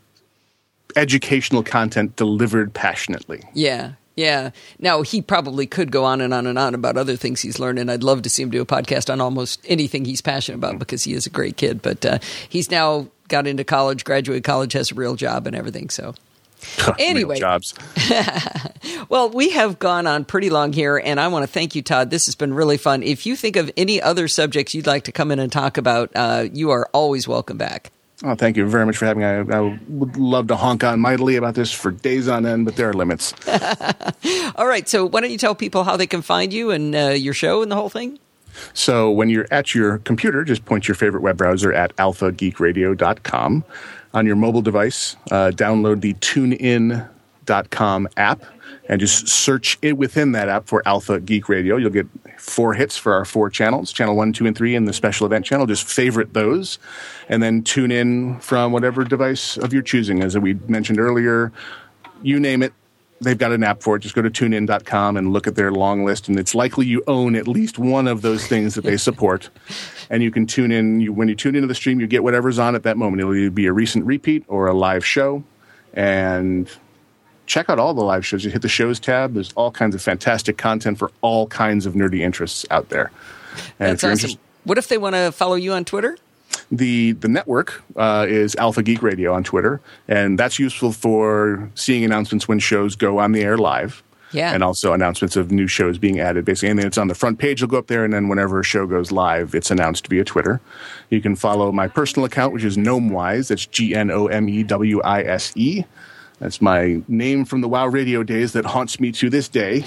S3: educational content delivered passionately.
S1: Yeah. Now, he probably could go on and on and on about other things he's learned, and I'd love to see him do a podcast on almost anything he's passionate about because he is a great kid. But he's now got into college, graduated college, has a real job and everything. So anyway.
S3: Real jobs.
S1: Well, we have gone on pretty long here, and I want to thank you, Todd. This has been really fun. If you think of any other subjects you'd like to come in and talk about, you are always welcome back.
S3: Oh, thank you very much for having me. I would love to honk on mightily about this for days on end, but there are limits.
S1: All right. So why don't you tell people how they can find you and your show and the whole thing?
S3: So when you're at your computer, just point your favorite web browser at alphageekradio.com. on your mobile device. Download the TuneIn.com app and just search it within that app for Alpha Geek Radio. You'll get 4 hits for our 4 channels, channel 1, 2, and 3, and the special event channel. Just favorite those, and then tune in from whatever device of your choosing. As we mentioned earlier, you name it, they've got an app for it. Just go to tunein.com and look at their long list, and it's likely you own at least one of those things that they support. And you can tune in. When you tune into the stream, you get whatever's on at that moment. It'll either be a recent repeat or a live show. And check out all the live shows. You hit the shows tab. There's all kinds of fantastic content for all kinds of nerdy interests out there. And
S1: that's awesome. What if they want to follow you on Twitter?
S3: The network is Alpha Geek Radio on Twitter, and that's useful for seeing announcements when shows go on the air live.
S1: Yeah. And
S3: also announcements of new shows being added. Basically, anything that's on the front page will go up there, and then whenever a show goes live, it's announced via Twitter. You can follow my personal account, which is Gnomewise. That's GNOMEWISE. That's my name from the WoW radio days that haunts me to this day.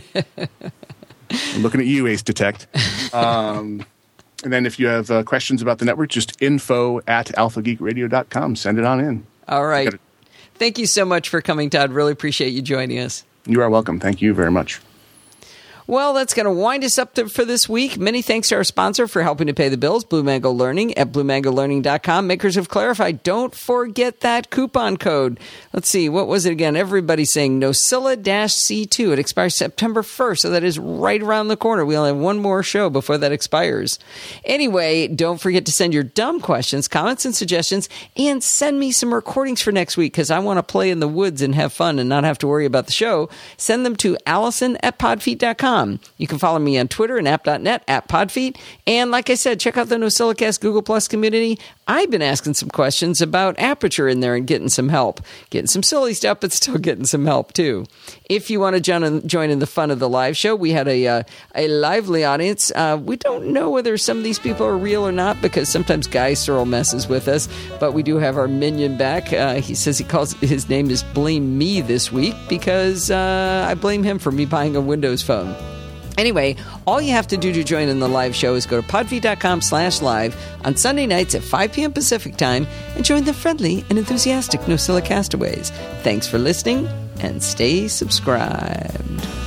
S3: I'm looking at you, Ace Detect. And then if you have questions about the network, just info@alphageekradio.com. Send it on in.
S1: All right. Thank you so much for coming, Todd. Really appreciate you joining us.
S3: You are welcome. Thank you very much.
S1: Well, that's going to wind us up for this week. Many thanks to our sponsor for helping to pay the bills, Blue Mango Learning at BlueMangoLearning.com. Makers of Clarify. Don't forget that coupon code. Let's see. What was it again? Everybody's saying Nosilla-C2. It expires September 1st, so that is right around the corner. We only have one more show before that expires. Anyway, don't forget to send your dumb questions, comments, and suggestions, and send me some recordings for next week because I want to play in the woods and have fun and not have to worry about the show. Send them to Allison@podfeet.com. You can follow me on Twitter and app.net @Podfeet. And like I said, check out the NosillaCast Google Plus community. I've been asking some questions about Aperture in there and getting some help. Getting some silly stuff, but still getting some help too. If you want to join in the fun of the live show, we had a lively audience. We don't know whether some of these people are real or not because sometimes Guy Searle messes with us, but we do have our minion back. He says his name is Blame Me this week because I blame him for me buying a Windows phone. Anyway, all you have to do to join in the live show is go to podfeet.com/live on Sunday nights at 5 p.m. Pacific time and join the friendly and enthusiastic Nosilla castaways. Thanks for listening and stay subscribed.